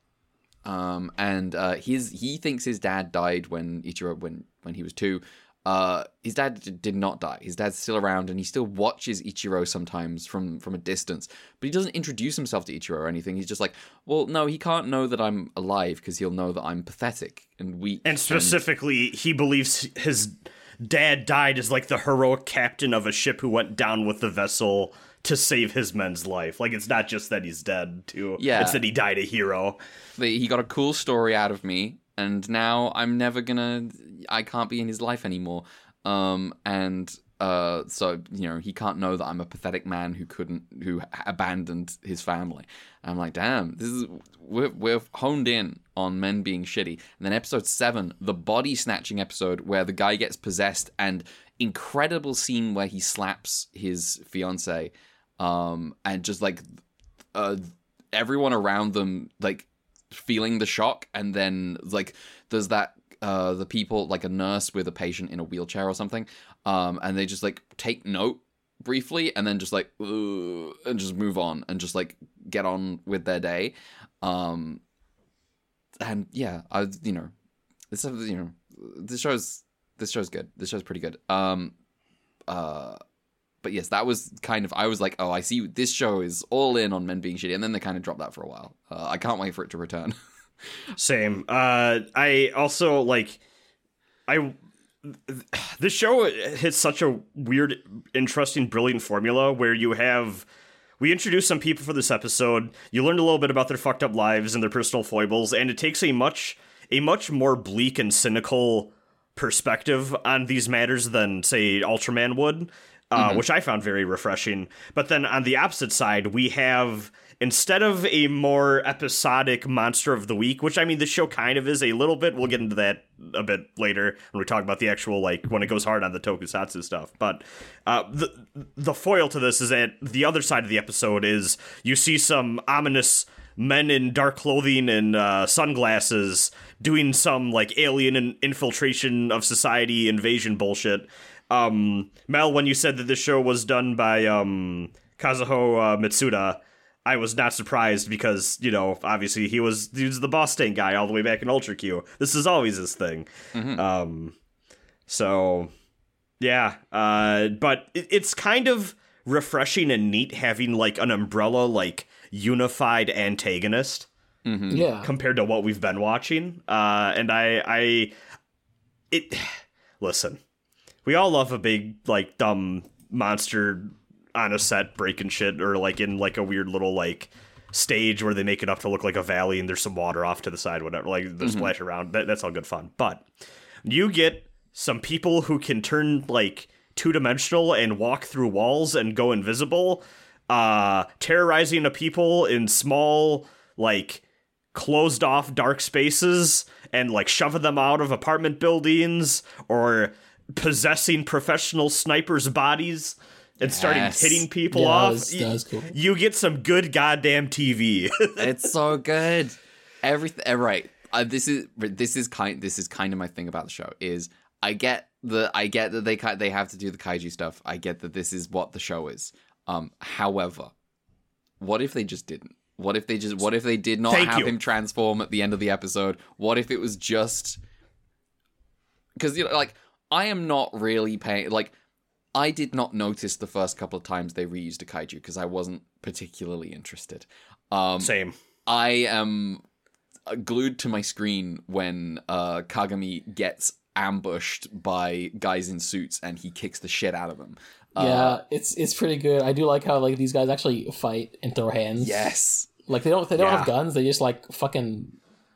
Speaker 2: Um, and uh, his he thinks his dad died when Ichiro when when he was two. Uh, his dad d- did not die. His dad's still around, and he still watches Ichiro sometimes from from a distance. But he doesn't introduce himself to Ichiro or anything. He's just like, well, no, he can't know that I'm alive because he'll know that I'm pathetic and weak.
Speaker 4: And specifically, and... he believes his dad died as like the heroic captain of a ship who went down with the vessel to save his men's life. Like, it's not just that he's dead, too.
Speaker 2: Yeah.
Speaker 4: It's that he died a hero.
Speaker 2: He got a cool story out of me, and now I'm never gonna... I can't be in his life anymore. Um, and uh, so, you know, he can't know that I'm a pathetic man who couldn't... who abandoned his family. And I'm like, damn, this is... We're, we're honed in on men being shitty. And then episode seven, the body snatching episode, where the guy gets possessed, and incredible scene where he slaps his fiancée. Um, and just like uh, everyone around them, like feeling the shock, and then like there's that uh, the people like a nurse with a patient in a wheelchair or something, um, and they just like take note briefly, and then just like Ugh, and just move on and just like get on with their day, um, and yeah, I you know this you know this show's this show's good. This show's pretty good. Um, uh. But yes, that was kind of, I was like, oh, I see this show is all in on men being shitty. And then they kind of dropped that for a while. Uh, I can't wait for it to return.
Speaker 4: Same. Uh, I also, like, I, this show hits such a weird, interesting, brilliant formula where you have we introduce some people for this episode. You learned a little bit about their fucked up lives and their personal foibles, and it takes a much a much more bleak and cynical perspective on these matters than, say, Ultraman would, uh, mm-hmm. which I found very refreshing. But then on the opposite side, we have, instead of a more episodic monster of the week, which, I mean, the show kind of is a little bit, we'll get into that a bit later when we talk about the actual, like, when it goes hard on the tokusatsu stuff. But uh, the, the foil to this is that the other side of the episode is you see some ominous men in dark clothing and uh, sunglasses doing some like alien in- infiltration of society invasion bullshit. Um, Mel, when you said that this show was done by um, Kazuho uh, Mitsuda, I was not surprised because, you know, obviously he was, he was the Boss Tank guy all the way back in Ultra Q. This is always his thing. Mm-hmm. Um, so, yeah. Uh, but it, it's kind of refreshing and neat having like an umbrella, like, unified antagonist,
Speaker 3: mm-hmm. yeah,
Speaker 4: compared to what we've been watching. Uh, and I, I, it. Listen, we all love a big like dumb monster on a set breaking shit, or like in like a weird little like stage where they make it up to look like a valley and there's some water off to the side, whatever. Like they mm-hmm. splash around. That, that's all good fun. But you get some people who can turn like two dimensional and walk through walls and go invisible. Uh, terrorizing a people in small, like, closed-off dark spaces and, like, shoving them out of apartment buildings, or possessing professional snipers' bodies and yes. starting hitting people
Speaker 3: yeah,
Speaker 4: off.
Speaker 3: That was, that was cool.
Speaker 4: You get some good goddamn T V.
Speaker 2: It's so good. Everything, right? Uh, this is this is kind. This is kind of my thing about the show. Is I get the I get that they they have to do the kaiju stuff. I get that this is what the show is. Um, however, what if they just didn't? What if they just, what if they did not
Speaker 4: Thank
Speaker 2: have
Speaker 4: you.
Speaker 2: him transform at the end of the episode? What if it was just, because, you know, like, I am not really paying, like, I did not notice the first couple of times they reused a kaiju because I wasn't particularly interested. Um,
Speaker 4: Same.
Speaker 2: I am glued to my screen when uh, Kagami gets ambushed by guys in suits and he kicks the shit out of them.
Speaker 3: Yeah,
Speaker 2: uh,
Speaker 3: it's it's pretty good. I do like how like these guys actually fight and throw hands.
Speaker 2: Yes,
Speaker 3: like they don't they don't
Speaker 4: yeah.
Speaker 3: have guns. They just like fucking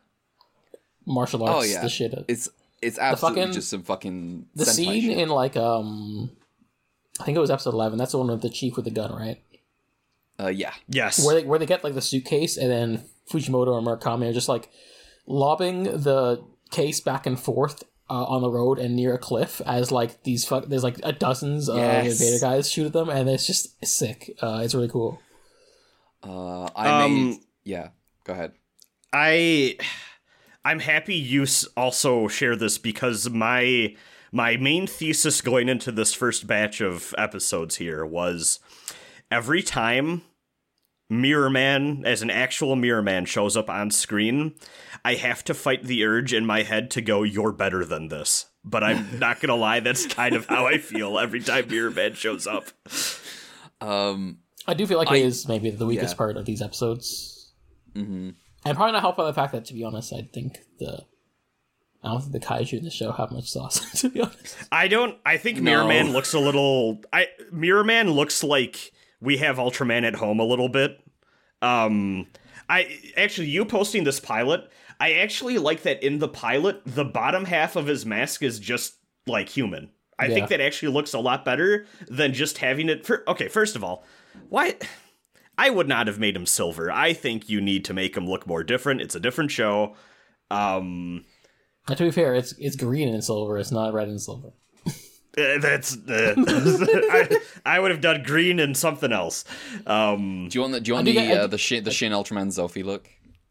Speaker 3: martial arts.
Speaker 2: Oh yeah,
Speaker 3: the shit.
Speaker 2: It's it's absolutely
Speaker 3: fucking,
Speaker 2: just some fucking
Speaker 3: the
Speaker 2: senpai
Speaker 3: scene
Speaker 2: shit.
Speaker 3: in like um, I think it was episode eleven. That's the one with the chief with the gun, right?
Speaker 2: Uh, yeah.
Speaker 4: Yes.
Speaker 3: Where they where they get like the suitcase and then Fujimoto or Murakami are just like lobbing the case back and forth. Uh, on the road and near a cliff, as like these fuck, there's like a dozens of
Speaker 2: yes.
Speaker 3: invader guys shoot at them, and it's just sick. Uh, it's really cool.
Speaker 2: Uh, I
Speaker 4: Um,
Speaker 2: made yeah. Go ahead.
Speaker 4: I I'm happy you s- also share this because my my main thesis going into this first batch of episodes here was every time Mirror Man, as an actual Mirror Man, shows up on screen, I have to fight the urge in my head to go, you're better than this. But I'm not gonna lie, that's kind of how I feel every time Mirror Man shows up.
Speaker 2: Um,
Speaker 3: I do feel like
Speaker 2: I,
Speaker 3: it is maybe the weakest
Speaker 2: yeah.
Speaker 3: part of these episodes.
Speaker 2: Mm-hmm.
Speaker 3: And probably not helped by the fact that, to be honest, I think the... I don't think the kaiju in the show have much sauce, to be honest.
Speaker 4: I don't... I think
Speaker 2: No.
Speaker 4: Mirror Man looks a little... I Mirror Man looks like we have Ultraman at home a little bit. Um, I actually, you posting this pilot, I actually like that in the pilot, the bottom half of his mask is just like human. I
Speaker 3: Yeah.
Speaker 4: think that actually looks a lot better than just having it for, okay, first of all, why, I would not have made him silver. I think you need to make him look more different. It's a different show. Um,
Speaker 3: And to be fair, it's it's green and silver, it's not red and silver.
Speaker 4: uh, that's, uh, I, I would have done green and something else. Um,
Speaker 2: Do you want the do you want
Speaker 3: I do
Speaker 2: the
Speaker 3: get- I
Speaker 2: uh,
Speaker 3: do-
Speaker 2: the Shin, the Shin Ultraman Zophie look?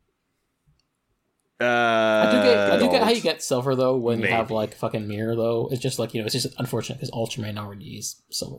Speaker 4: uh,
Speaker 3: I do get I do get how you get silver, though, when
Speaker 4: maybe.
Speaker 3: you have, like, fucking mirror, though. It's just, like, you know, it's just unfortunate, because Ultraman already is silver.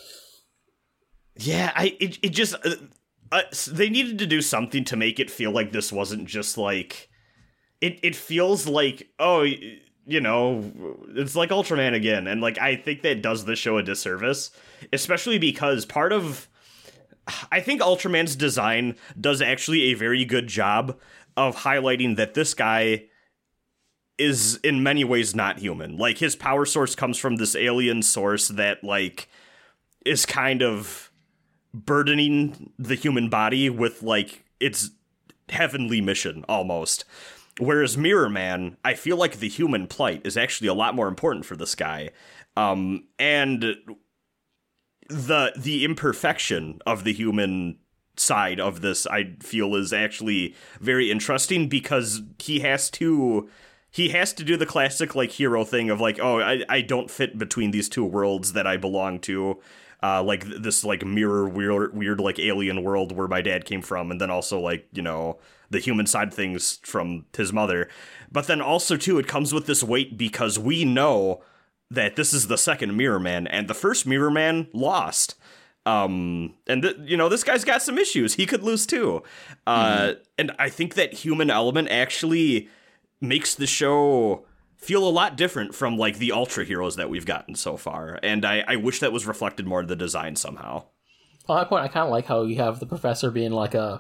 Speaker 4: Yeah, I it, it just uh, uh, they needed to do something to make it feel like this wasn't just like it. It feels like oh, y- you know, it's like Ultraman again, and like I think that does the show a disservice, especially because part of I think Ultraman's design does actually a very good job of highlighting that this guy is in many ways not human. Like his power source comes from this alien source that like is kind of burdening the human body with like its heavenly mission almost. Whereas Mirror Man, I feel like the human plight is actually a lot more important for this guy. Um, and the the imperfection of the human side of this, I feel, is actually very interesting because he has to he has to do the classic like hero thing of like, oh, I, I don't fit between these two worlds that I belong to. Uh, like this like mirror weird, weird like alien world where my dad came from, and then also like, you know, the human side things from his mother. But then also too, it comes with this weight because we know that this is the second Mirror Man, and the first Mirror Man lost. Um, and th- you know, this guy's got some issues. He could lose too. Uh, mm-hmm. And I think that human element actually makes the show feel a lot different from like the Ultra heroes that we've gotten so far. And I, I wish that was reflected more in the design somehow.
Speaker 3: On that point, I kind of like how you have the professor being like a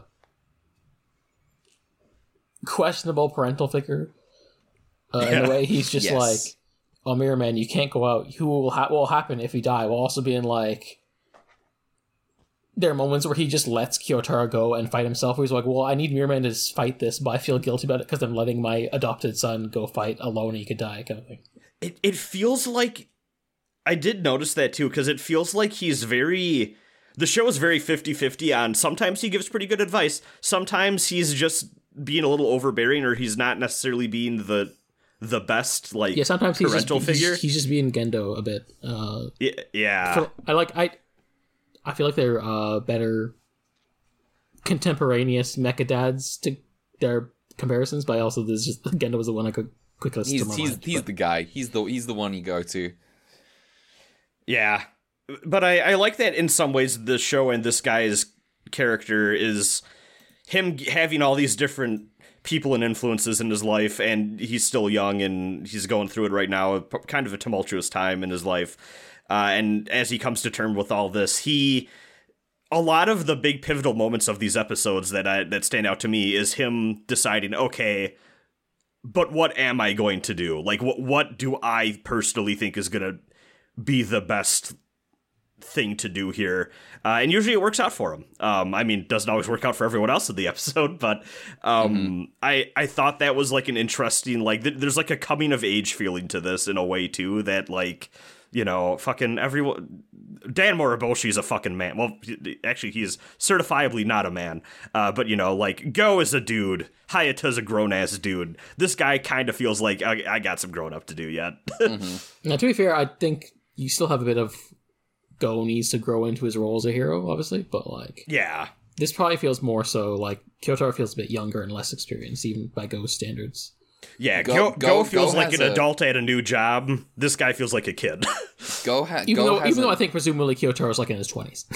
Speaker 3: questionable parental figure. Uh, yeah. In a way, he's just yes. like, oh, Mirror Man, you can't go out. Who will ha- what will happen if you die? While also being like, there are moments where he just lets Kyotaro go and fight himself. Where he's like, well, I need Mirror Man to fight this, but I feel guilty about it because I'm letting my adopted son go fight alone and he could die, kind of thing.
Speaker 4: It it feels like, I did notice that too, because it feels like he's very, the show is very fifty-fifty on, sometimes he gives pretty good advice, sometimes he's just being a little overbearing, or he's not necessarily being the the best, like,
Speaker 3: yeah, sometimes he's
Speaker 4: parental
Speaker 3: just,
Speaker 4: figure.
Speaker 3: He's, he's just being Gendo a bit. Uh,
Speaker 4: yeah. yeah.
Speaker 3: For, I like, I I feel like they're uh, better contemporaneous mecha dads to their comparisons, but also there's just, Gendo was the one I could quickly listen
Speaker 2: he's,
Speaker 3: to my
Speaker 2: he's,
Speaker 3: mind.
Speaker 2: He's
Speaker 3: but.
Speaker 2: the guy. He's the he's the one you go to.
Speaker 4: Yeah. But I, I like that in some ways the show and this guy's character is him having all these different people and influences in his life, and he's still young and he's going through it right now, kind of a tumultuous time in his life. Uh, and as he comes to terms with all this, he, a lot of the big pivotal moments of these episodes that I, that stand out to me is him deciding, okay, but what am I going to do? Like, what what do I personally think is going to be the best thing to do here? Uh, and usually it works out for him. Um, I mean, doesn't always work out for everyone else in the episode, but um, mm-hmm. I, I thought that was like an interesting, like, th- there's like a coming of age feeling to this in a way too, that like, you know, fucking everyone, Dan Moriboshi is a fucking man. Well, actually, he's certifiably not a man. Uh, but, you know, like, Go is a dude. Hayata's a grown-ass dude. This guy kind of feels like, I, I got some grown-up to do yet.
Speaker 3: mm-hmm. Now, to be fair, I think you still have a bit of Go needs to grow into his role as a hero, obviously. But, like,
Speaker 4: yeah,
Speaker 3: this probably feels more so, like, Kyotaro feels a bit younger and less experienced, even by Go's standards.
Speaker 4: Yeah, Go, Go, Go, Go feels Go like an a... adult at a new job. This guy feels like a kid.
Speaker 2: Go, ha-
Speaker 3: even
Speaker 2: Go
Speaker 3: though,
Speaker 2: has
Speaker 3: even
Speaker 2: a...
Speaker 3: though I think presumably Kyotaro's like in his twenties.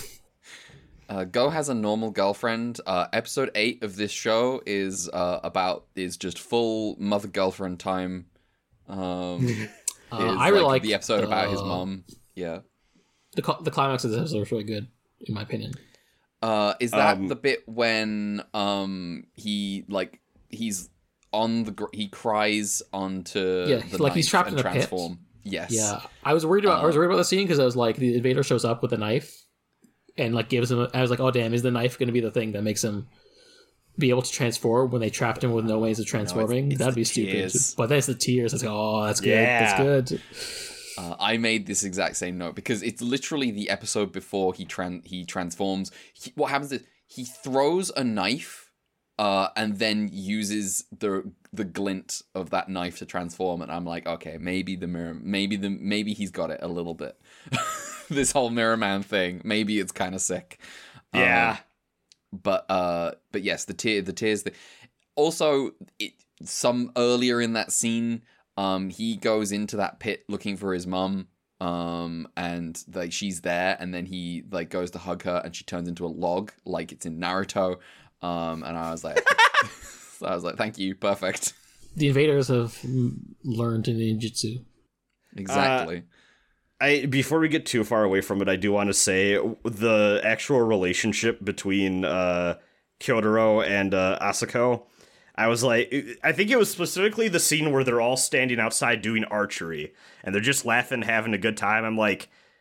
Speaker 2: uh, Go has a normal girlfriend. Uh, episode eight of this show is uh, about is just full mother girlfriend time. Um, is
Speaker 3: uh, I really like,
Speaker 2: like the episode
Speaker 3: uh,
Speaker 2: about his mom. Yeah,
Speaker 3: the the climax of this episode is really good, in my opinion.
Speaker 2: Uh, is that
Speaker 4: um,
Speaker 2: the bit when um he like he's on the gr- he cries onto
Speaker 3: yeah
Speaker 2: the
Speaker 3: like he's trapped in a
Speaker 2: transform.
Speaker 3: pit.
Speaker 2: Yes.
Speaker 3: Yeah, I was worried about uh, I was worried about the scene because I was like, the invader shows up with a knife and like gives him. A, I was like, oh damn, is the knife going to be the thing that makes him be able to transform when they trapped him with no ways of transforming? No, it's, it's That'd be stupid. Tears. But that's the tears. It's like, oh, that's good.
Speaker 4: Yeah.
Speaker 3: That's good.
Speaker 2: Uh, I made this exact same note because it's literally the episode before he tran- he transforms. He, what happens is he throws a knife. Uh, and then uses the the glint of that knife to transform, and I'm like, okay, maybe the mirror, maybe the maybe he's got it a little bit. This whole Mirror Man thing, maybe it's kind of sick.
Speaker 4: Yeah,
Speaker 2: um, but uh, but yes, the tear, the tears. The... Also, it, some earlier in that scene, um, he goes into that pit looking for his mum. Um, and like she's there, and then he like goes to hug her, and she turns into a log, like it's in Naruto. Um, and I was like, I was like, thank you, perfect.
Speaker 3: The invaders have learned ninjutsu.
Speaker 2: Exactly.
Speaker 4: Uh, I before we get too far away from it, I do want to say the actual relationship between uh, Kyotaro and uh, Asako. I was like, I think it was specifically the scene where they're all standing outside doing archery, and they're just laughing, having a good time. I'm like,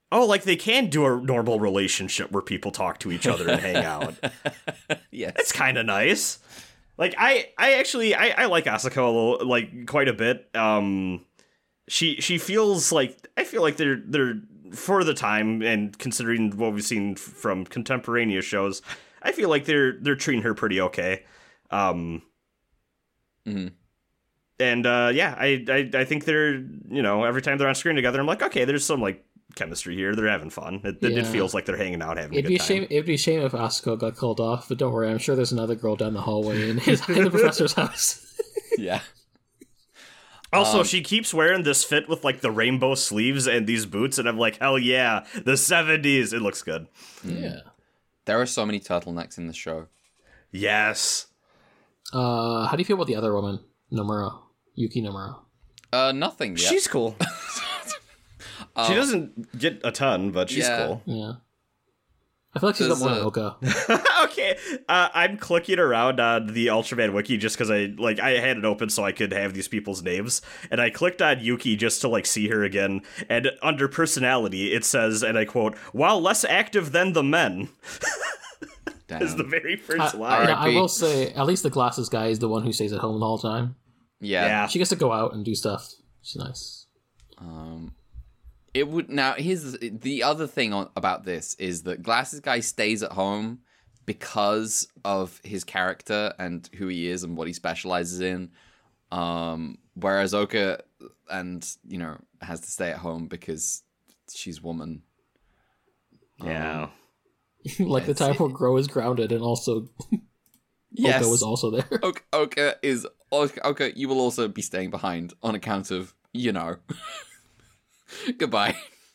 Speaker 4: oh, like they can do a normal relationship where people talk to each other and hang out.
Speaker 2: Yes.
Speaker 4: It's kind of nice. Like, I, I actually, I, I like Asuka a little, like, quite a bit. Um, she, she feels like, I feel like they're, they're, for the time, and considering what we've seen from contemporaneous shows, I feel like they're, they're treating her pretty okay. Um,
Speaker 2: mm-hmm.
Speaker 4: And, uh, yeah, I, I, I think they're, you know, every time they're on screen together, I'm like, okay, there's some, like, chemistry here. They're having fun. It, it,
Speaker 3: Yeah.
Speaker 4: it feels like they're hanging out, having
Speaker 3: It'd
Speaker 4: a
Speaker 3: be
Speaker 4: good
Speaker 3: a
Speaker 4: time.
Speaker 3: shame. It'd be a shame if Asuka got called off, but don't worry. I'm sure there's another girl down the hallway in his in the professor's house.
Speaker 2: Yeah.
Speaker 4: Also,
Speaker 2: Um,
Speaker 4: she keeps wearing this fit with, like, the rainbow sleeves and these boots, and I'm like, hell yeah, the seventies. It looks good.
Speaker 3: Yeah.
Speaker 2: There are so many turtlenecks in the show.
Speaker 4: Yes.
Speaker 3: Uh, how do you feel about the other woman, Nomura, Yuki Nomura?
Speaker 2: Uh, nothing yet.
Speaker 4: She's cool. She doesn't get a ton, but she's
Speaker 2: Yeah.
Speaker 4: cool.
Speaker 3: Yeah. I feel like she's got
Speaker 2: There's
Speaker 3: more than
Speaker 2: a-
Speaker 3: Oka.
Speaker 4: Okay, uh, I'm clicking around on the Ultraman wiki just because I like I had it open so I could have these people's names, and I clicked on Yuki just to like see her again. And under personality, it says, and I quote, "While less active than the men,"
Speaker 2: Damn.
Speaker 4: is the very
Speaker 3: I,
Speaker 4: first
Speaker 3: I,
Speaker 4: line.
Speaker 3: I
Speaker 2: R I P.
Speaker 3: will say, at least the glasses guy is the one who stays at home the whole time.
Speaker 2: yeah.
Speaker 4: Yeah,
Speaker 3: She gets to go out and do stuff. She's nice.
Speaker 2: Um, it would now. Here's the other thing on, about this is that Glasses Guy stays at home because of his character and who he is and what he specializes in. Um, whereas Oka and you know has to stay at home because she's woman.
Speaker 4: yeah.
Speaker 3: Like the
Speaker 2: It's-
Speaker 3: time where Gro is grounded and also
Speaker 2: Yes,
Speaker 3: Oka was also there.
Speaker 2: Oka, Oka is Oka, Oka. You will also be staying behind on account of you know. Goodbye.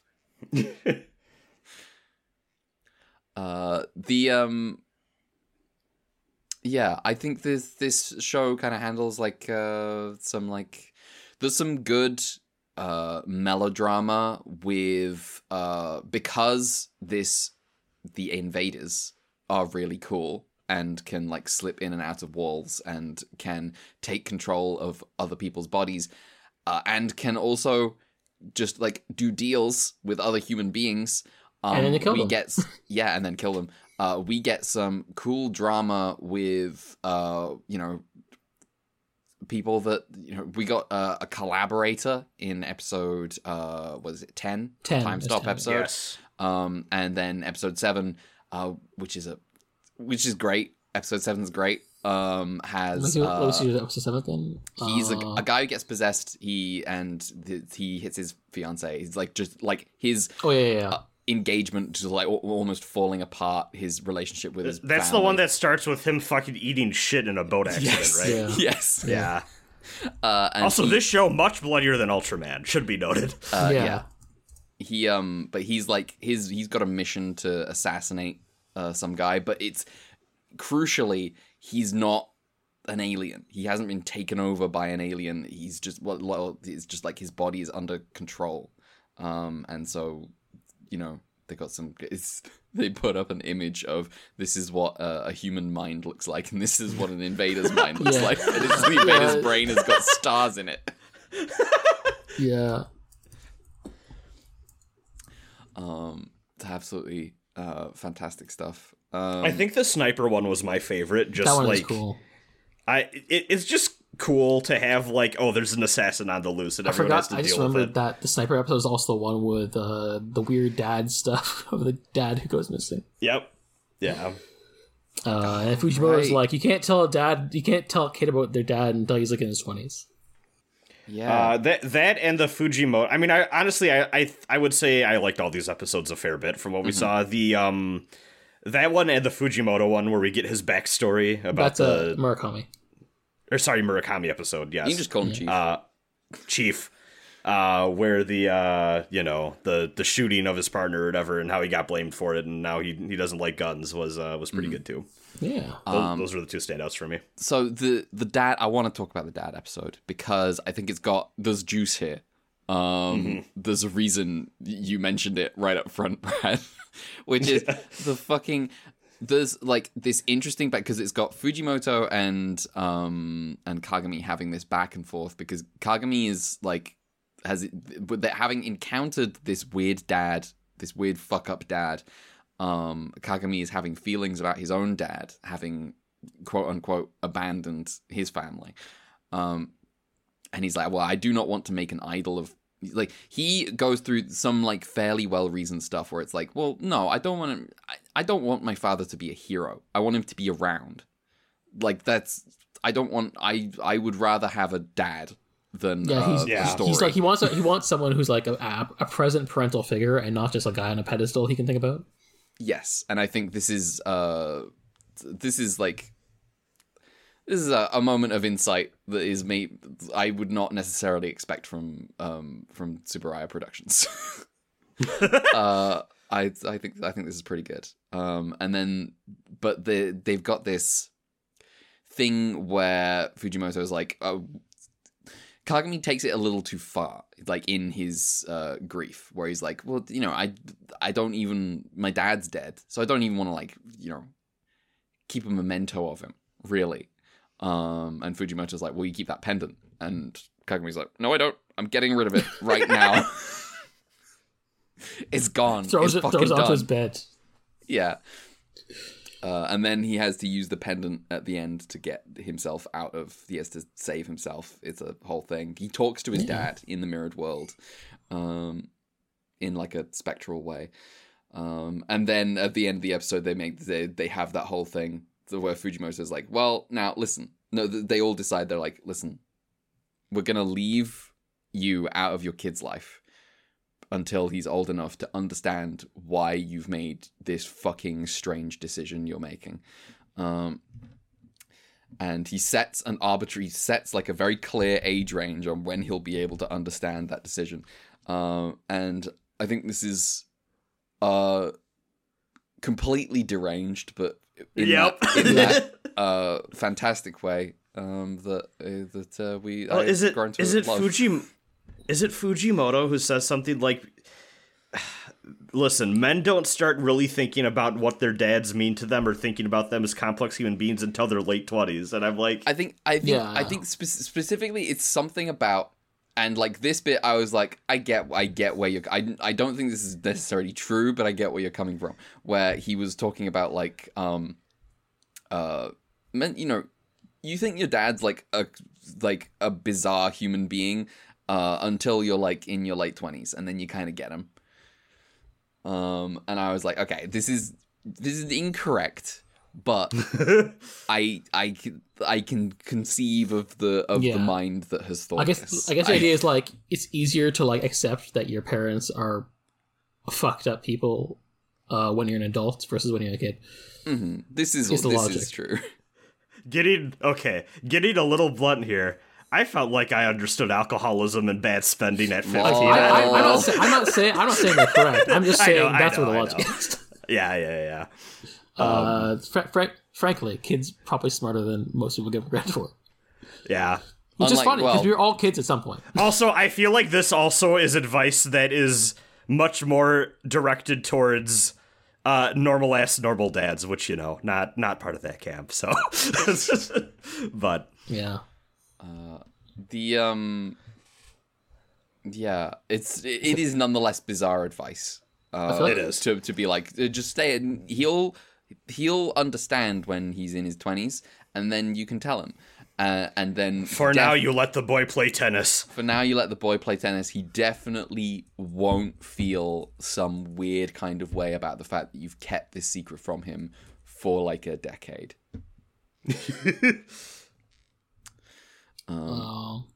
Speaker 2: uh, the um, yeah, I think this this show kind of handles like uh some like there's some good uh melodrama with uh because this the invaders are really cool and can like slip in and out of walls and can take control of other people's bodies uh, and can also just like do deals with other human beings. Um,
Speaker 3: And then you kill
Speaker 2: we
Speaker 3: them.
Speaker 2: get s- yeah, and then kill them. Uh, we get some cool drama with uh, you know people that you know. We got uh, a collaborator in episode uh, was it ten?
Speaker 3: ten.
Speaker 2: Time
Speaker 3: It's
Speaker 2: stop
Speaker 3: ten.
Speaker 2: episode.
Speaker 4: Yes.
Speaker 2: Um, and then episode seven, uh, which is a which is great. Episode seven's great. Um, has
Speaker 3: Let's see what,
Speaker 2: uh,
Speaker 3: let's see episode seven then.
Speaker 2: he's a,
Speaker 3: Uh,
Speaker 2: a guy who gets possessed. He and th- he hits his fiance. He's like just like his
Speaker 3: Oh yeah, yeah. yeah.
Speaker 2: uh, engagement just like al- almost falling apart. His relationship with his
Speaker 4: That's the
Speaker 2: family.
Speaker 4: one that starts with him fucking eating shit in a boat accident,
Speaker 2: yes,
Speaker 4: right?
Speaker 3: Yeah.
Speaker 2: yes.
Speaker 4: Yeah.
Speaker 2: Uh, and
Speaker 4: Also,
Speaker 2: he,
Speaker 4: this show much bloodier than Ultraman, should be noted.
Speaker 2: uh,
Speaker 3: yeah.
Speaker 2: yeah. He um, but he's like his he's got a mission to assassinate uh, some guy, but it's crucially he's not an alien. He hasn't been taken over by an alien. He's just well, well it's just like his body is under control. Um, and so you know they got some. It's, they put up an image of this is what uh, a human mind looks like, and this is what an invader's mind looks
Speaker 3: Yeah.
Speaker 2: like. And it's, the invader's
Speaker 3: Yeah.
Speaker 2: brain has got stars in it.
Speaker 3: Yeah.
Speaker 2: Um, it's absolutely uh, fantastic stuff. Um,
Speaker 4: I think the sniper one was my favorite. Just
Speaker 3: That one
Speaker 4: like
Speaker 3: is cool.
Speaker 4: I, it, it's just cool to have like, oh, there's an assassin on the loose, and
Speaker 3: I
Speaker 4: everyone has
Speaker 3: forgot.
Speaker 4: to
Speaker 3: I just
Speaker 4: deal with
Speaker 3: remembered
Speaker 4: it.
Speaker 3: that the sniper episode is also the one with uh, the weird dad stuff of the dad who goes missing.
Speaker 4: Yep. Yeah.
Speaker 3: Uh, and Fujimoto's
Speaker 2: Right.
Speaker 3: like, you can't tell a dad, you can't tell a kid about their dad until he's like in his twenties.
Speaker 2: yeah.
Speaker 4: Uh, that that and the Fujimoto. I mean, I honestly, I, I I would say I liked all these episodes a fair bit from what we
Speaker 3: Mm-hmm.
Speaker 4: saw. The um, that one and the Fujimoto one where we get his backstory about
Speaker 3: That's uh,
Speaker 4: the
Speaker 3: Murakami.
Speaker 4: or sorry Murakami episode. Yes,
Speaker 2: you can just call him Chief.
Speaker 4: uh, Chief, uh, where the uh, you know, the the shooting of his partner or whatever, and how he got blamed for it, and now he he doesn't like guns was uh, was pretty good too.
Speaker 3: Yeah.
Speaker 4: Those,
Speaker 2: Um,
Speaker 4: those were the two standouts for me.
Speaker 2: So the the dad, I want to talk about the dad episode because I think it's got there's juice here. Um,
Speaker 4: Mm-hmm.
Speaker 2: There's a reason you mentioned it right up front, Brad, which is the fucking. There's like this interesting back because it's got Fujimoto and um and Kagami having this back and forth because Kagami is like has it, but they're having encountered this weird dad this weird fuck up dad. Um, Kagami is having feelings about his own dad, having quote unquote abandoned his family. Um, and he's like, well, I do not want to make an idol of, like, he goes through some like fairly well reasoned stuff where it's like, well, no, I don't want to, I, I don't want my father to be a hero. I want him to be around. Like, that's, I don't want, I, I would rather have a dad than
Speaker 3: yeah, he's,
Speaker 2: uh,
Speaker 4: yeah.
Speaker 2: a story.
Speaker 3: He's like, he wants, a, he wants someone who's like a, a, a present parental figure and not just a guy on a pedestal he can think about.
Speaker 2: Yes. And I think this is, uh, this is like, This is a, a moment of insight that is me. I would not necessarily expect from um, from Tsuburaya Productions. uh, I I think I think this is pretty good. Um, and then, but the they've got this thing where Fujimoto is like, oh, Kagami takes it a little too far, like in his uh, grief, where he's like, well, you know, I I don't even, my dad's dead, so I don't even want to, like, you know, keep a memento of him, really. Um, and Fujimoto's like, well, you keep that pendant. And Kagami's like, no, I don't. I'm getting rid of it right now. It's gone.
Speaker 3: Throws
Speaker 2: it's
Speaker 3: it throws
Speaker 2: done.
Speaker 3: onto his bed.
Speaker 2: Yeah. Uh, and then he has to use the pendant at the end to get himself out of, he has to save himself. It's a whole thing. He talks to his
Speaker 3: Yeah.
Speaker 2: dad in the mirrored world, um, in like a spectral way. Um, and then at the end of the episode, they make, they, they have that whole thing where Fujimoto's like, well, now listen. No, they all decide, they're like, listen, we're going to leave you out of your kid's life until he's old enough to understand why you've made this fucking strange decision you're making. Um, and he sets an arbitrary, sets like a very clear age range on when he'll be able to understand that decision. Um, and I think this is uh, completely deranged, but in
Speaker 4: Yep.
Speaker 2: that, in that uh, fantastic way um, that uh, that uh, we
Speaker 4: Oh,
Speaker 2: I've
Speaker 4: is it
Speaker 2: grown to
Speaker 4: is it
Speaker 2: love.
Speaker 4: Fuji? Is it Fujimoto who says something like, listen, men don't start really thinking about what their dads mean to them or thinking about them as complex human beings until their late twenties. And I'm like,
Speaker 2: I think I think
Speaker 3: Yeah.
Speaker 2: I think spe- specifically it's something about, and like this bit I was like, I get I get where you're I, I don't think this is necessarily true, but I get where you're coming from, where he was talking about like um uh men, you know, you think your dad's like a like a bizarre human being uh until you're like in your late twenties, and then you kind of get him. Um and I was like, okay, this is this is incorrect, but I I can, I can conceive of the of
Speaker 3: Yeah.
Speaker 2: the mind that has thought
Speaker 3: I guess
Speaker 2: this.
Speaker 3: I guess the idea is like it's easier to like accept that your parents are fucked up people uh, when you're an adult versus when you're a kid.
Speaker 2: Mm-hmm. This is
Speaker 3: It's the
Speaker 2: this
Speaker 3: logic.
Speaker 2: is true.
Speaker 4: getting, okay, getting a little blunt here. I felt like I understood alcoholism and bad spending at fifteen.
Speaker 2: Oh.
Speaker 3: I, I,
Speaker 2: Oh.
Speaker 3: I'm not. Say, I'm not saying. I'm not saying they're correct. I'm just
Speaker 4: I
Speaker 3: saying
Speaker 4: know, I
Speaker 3: that's
Speaker 4: know,
Speaker 3: where the
Speaker 4: I
Speaker 3: logic
Speaker 4: know.
Speaker 3: is.
Speaker 4: yeah, yeah, yeah.
Speaker 3: Uh, fr- fr- frankly, kids probably smarter than most people give credit for,
Speaker 4: Yeah.
Speaker 3: which is
Speaker 2: Unlike-
Speaker 3: funny because
Speaker 2: well-
Speaker 3: we're all kids at some point.
Speaker 4: Also, I feel like this also is advice that is much more directed towards uh, normal ass normal dads, which, you know, not not part of that camp. So, but
Speaker 3: Yeah.
Speaker 2: The um, yeah, it's it, it is nonetheless bizarre advice. Uh,
Speaker 3: feel like-
Speaker 4: It is.
Speaker 2: to to be like, uh, just stay. In, he'll he'll understand when he's in his twenties, and then you can tell him. Uh, and then
Speaker 4: for
Speaker 2: def-
Speaker 4: now, you let the boy play tennis.
Speaker 2: for now you let the boy play tennis. He definitely won't feel some weird kind of way about the fact that you've kept this secret from him for like a decade.
Speaker 3: Um,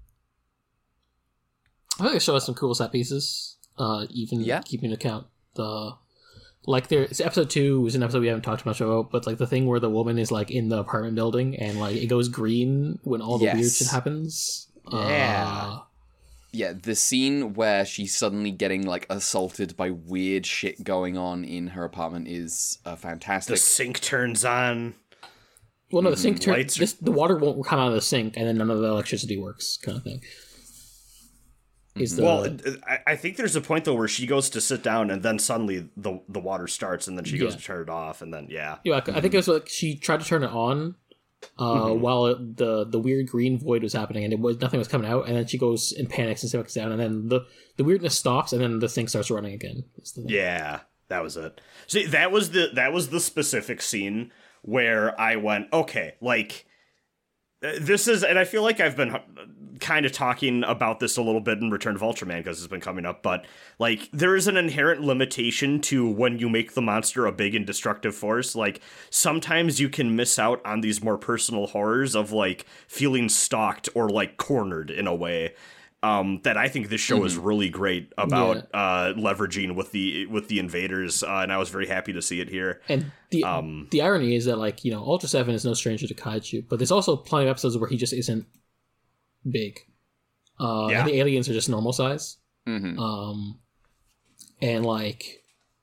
Speaker 3: I think they show us some cool set pieces. Uh, even
Speaker 2: Yeah.
Speaker 3: keeping account the like there. It's episode two was an episode we haven't talked much about, but like the thing where the woman is like in the apartment building and like it goes green when all the weird
Speaker 2: Yes.
Speaker 3: shit happens.
Speaker 4: Yeah.
Speaker 3: Uh,
Speaker 2: Yeah, the scene where she's suddenly getting like assaulted by weird shit going on in her apartment is uh,
Speaker 4: The
Speaker 2: fantastic.
Speaker 4: sink turns on.
Speaker 3: well, no, the sink turns.
Speaker 4: lights are-
Speaker 3: This the water won't come out of the sink, and then none of the electricity works, kind of thing. Is the
Speaker 4: Well, I, I think there's a point though where she goes to sit down, and then suddenly the the water starts, and then she goes
Speaker 3: Yeah.
Speaker 4: to turn it off, and then yeah,
Speaker 3: yeah, I I think it was like she tried to turn it on, uh,
Speaker 4: Mm-hmm.
Speaker 3: while it, the the weird green void was happening, and it was nothing was coming out, and then she goes and panics and sticks down, and then the the weirdness stops, and then the thing starts running again. It's the-
Speaker 4: Yeah, that was it. See, that was the that was the specific scene where I went, okay, like uh, this is, and I feel like I've been kind of talking about this a little bit in Return of Ultraman because it's been coming up, but like there is an inherent limitation to when you make the monster a big and destructive force. Like sometimes you can miss out on these more personal horrors of like feeling stalked or like cornered in a way. Um, that I think this show mm-hmm. is really great about yeah. uh, leveraging with the with the invaders, uh, and I was very happy to see it here.
Speaker 3: And the
Speaker 4: um,
Speaker 3: the irony is that, like, you know, Ultra Seven is no stranger to kaiju, but there's also plenty of episodes where he just isn't big. Uh,
Speaker 4: yeah.
Speaker 3: And the aliens are just normal size.
Speaker 2: Mm-hmm.
Speaker 3: Um, and like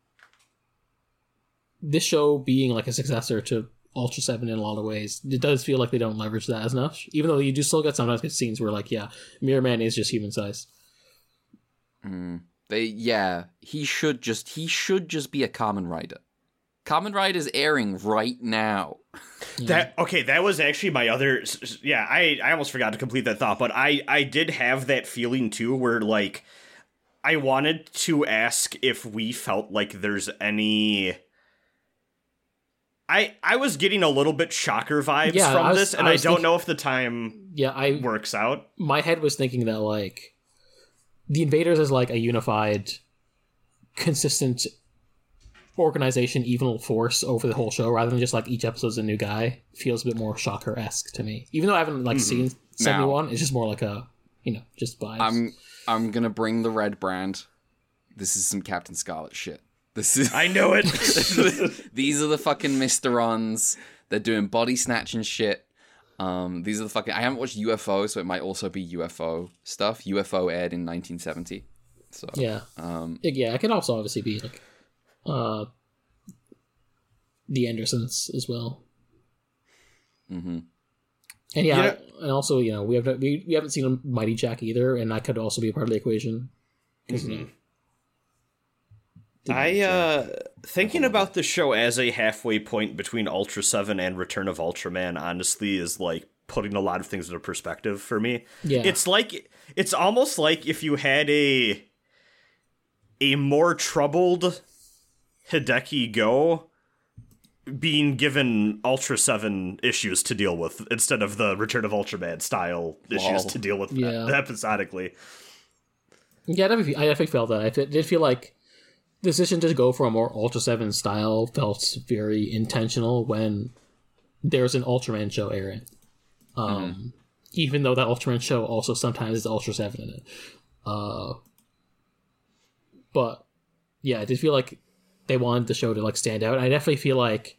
Speaker 3: this show being like a successor to Ultra Seven in a lot of ways, it does feel like they don't leverage that as much. Even though you do still get sometimes get scenes where, like, yeah, Mirror Man is just human size.
Speaker 2: Mm. They yeah, he should just he should just be a Kamen Rider. Kamen Rider is airing right now.
Speaker 3: Yeah.
Speaker 4: That okay, that was actually my other. Yeah, I I almost forgot to complete that thought, but I I did have that feeling too, where like I wanted to ask if we felt like there's any. I, I was getting a little bit Shocker vibes
Speaker 3: yeah,
Speaker 4: from
Speaker 3: I was,
Speaker 4: this, and
Speaker 3: I,
Speaker 4: I don't
Speaker 3: thinking,
Speaker 4: know if the time
Speaker 3: yeah, I,
Speaker 4: works out.
Speaker 3: My head was thinking that, like, the Invaders is, like, a unified, consistent organization, evil force over the whole show, rather than just, like, each episode's a new guy. Feels a bit more Shocker-esque to me. Even though I haven't, like, mm-hmm. seen seventy-one, now, it's just more like a, you know, just vibes.
Speaker 2: I'm, I'm gonna bring the red brand. This is some Captain Scarlet shit. This is
Speaker 4: I know it.
Speaker 2: These are the fucking Mysterons. They're doing body snatching shit. Um, these are the fucking. I haven't watched U F O, so it might also be U F O stuff. U F O aired in nineteen seventy. So
Speaker 3: yeah,
Speaker 2: um,
Speaker 3: yeah, it can also obviously be like, uh, the Andersons as well.
Speaker 2: Mm-hmm.
Speaker 3: And yeah,
Speaker 4: yeah,
Speaker 3: and also, you know, we have we, we haven't seen Mighty Jack either, and that could also be a part of the equation.
Speaker 4: Mm-hmm.
Speaker 3: You know,
Speaker 4: I, uh, thinking about the show as a halfway point between Ultra seven and Return of Ultraman, honestly, is, like, putting a lot of things into perspective for me.
Speaker 3: Yeah.
Speaker 4: It's like, it's almost like if you had a, a more troubled Hideki Go being given Ultra seven issues to deal with, instead of the Return of Ultraman style issues
Speaker 2: Wow.
Speaker 4: to deal with
Speaker 3: Yeah.
Speaker 4: episodically.
Speaker 3: Yeah, I definitely, I definitely felt that. I did feel like the decision to go for a more Ultra seven style felt very intentional when there's an Ultraman show airing. Um, mm-hmm. Even though that Ultraman show also sometimes is Ultra seven in it. Uh, but, yeah, I did feel like they wanted the show to, like, stand out. I definitely feel like...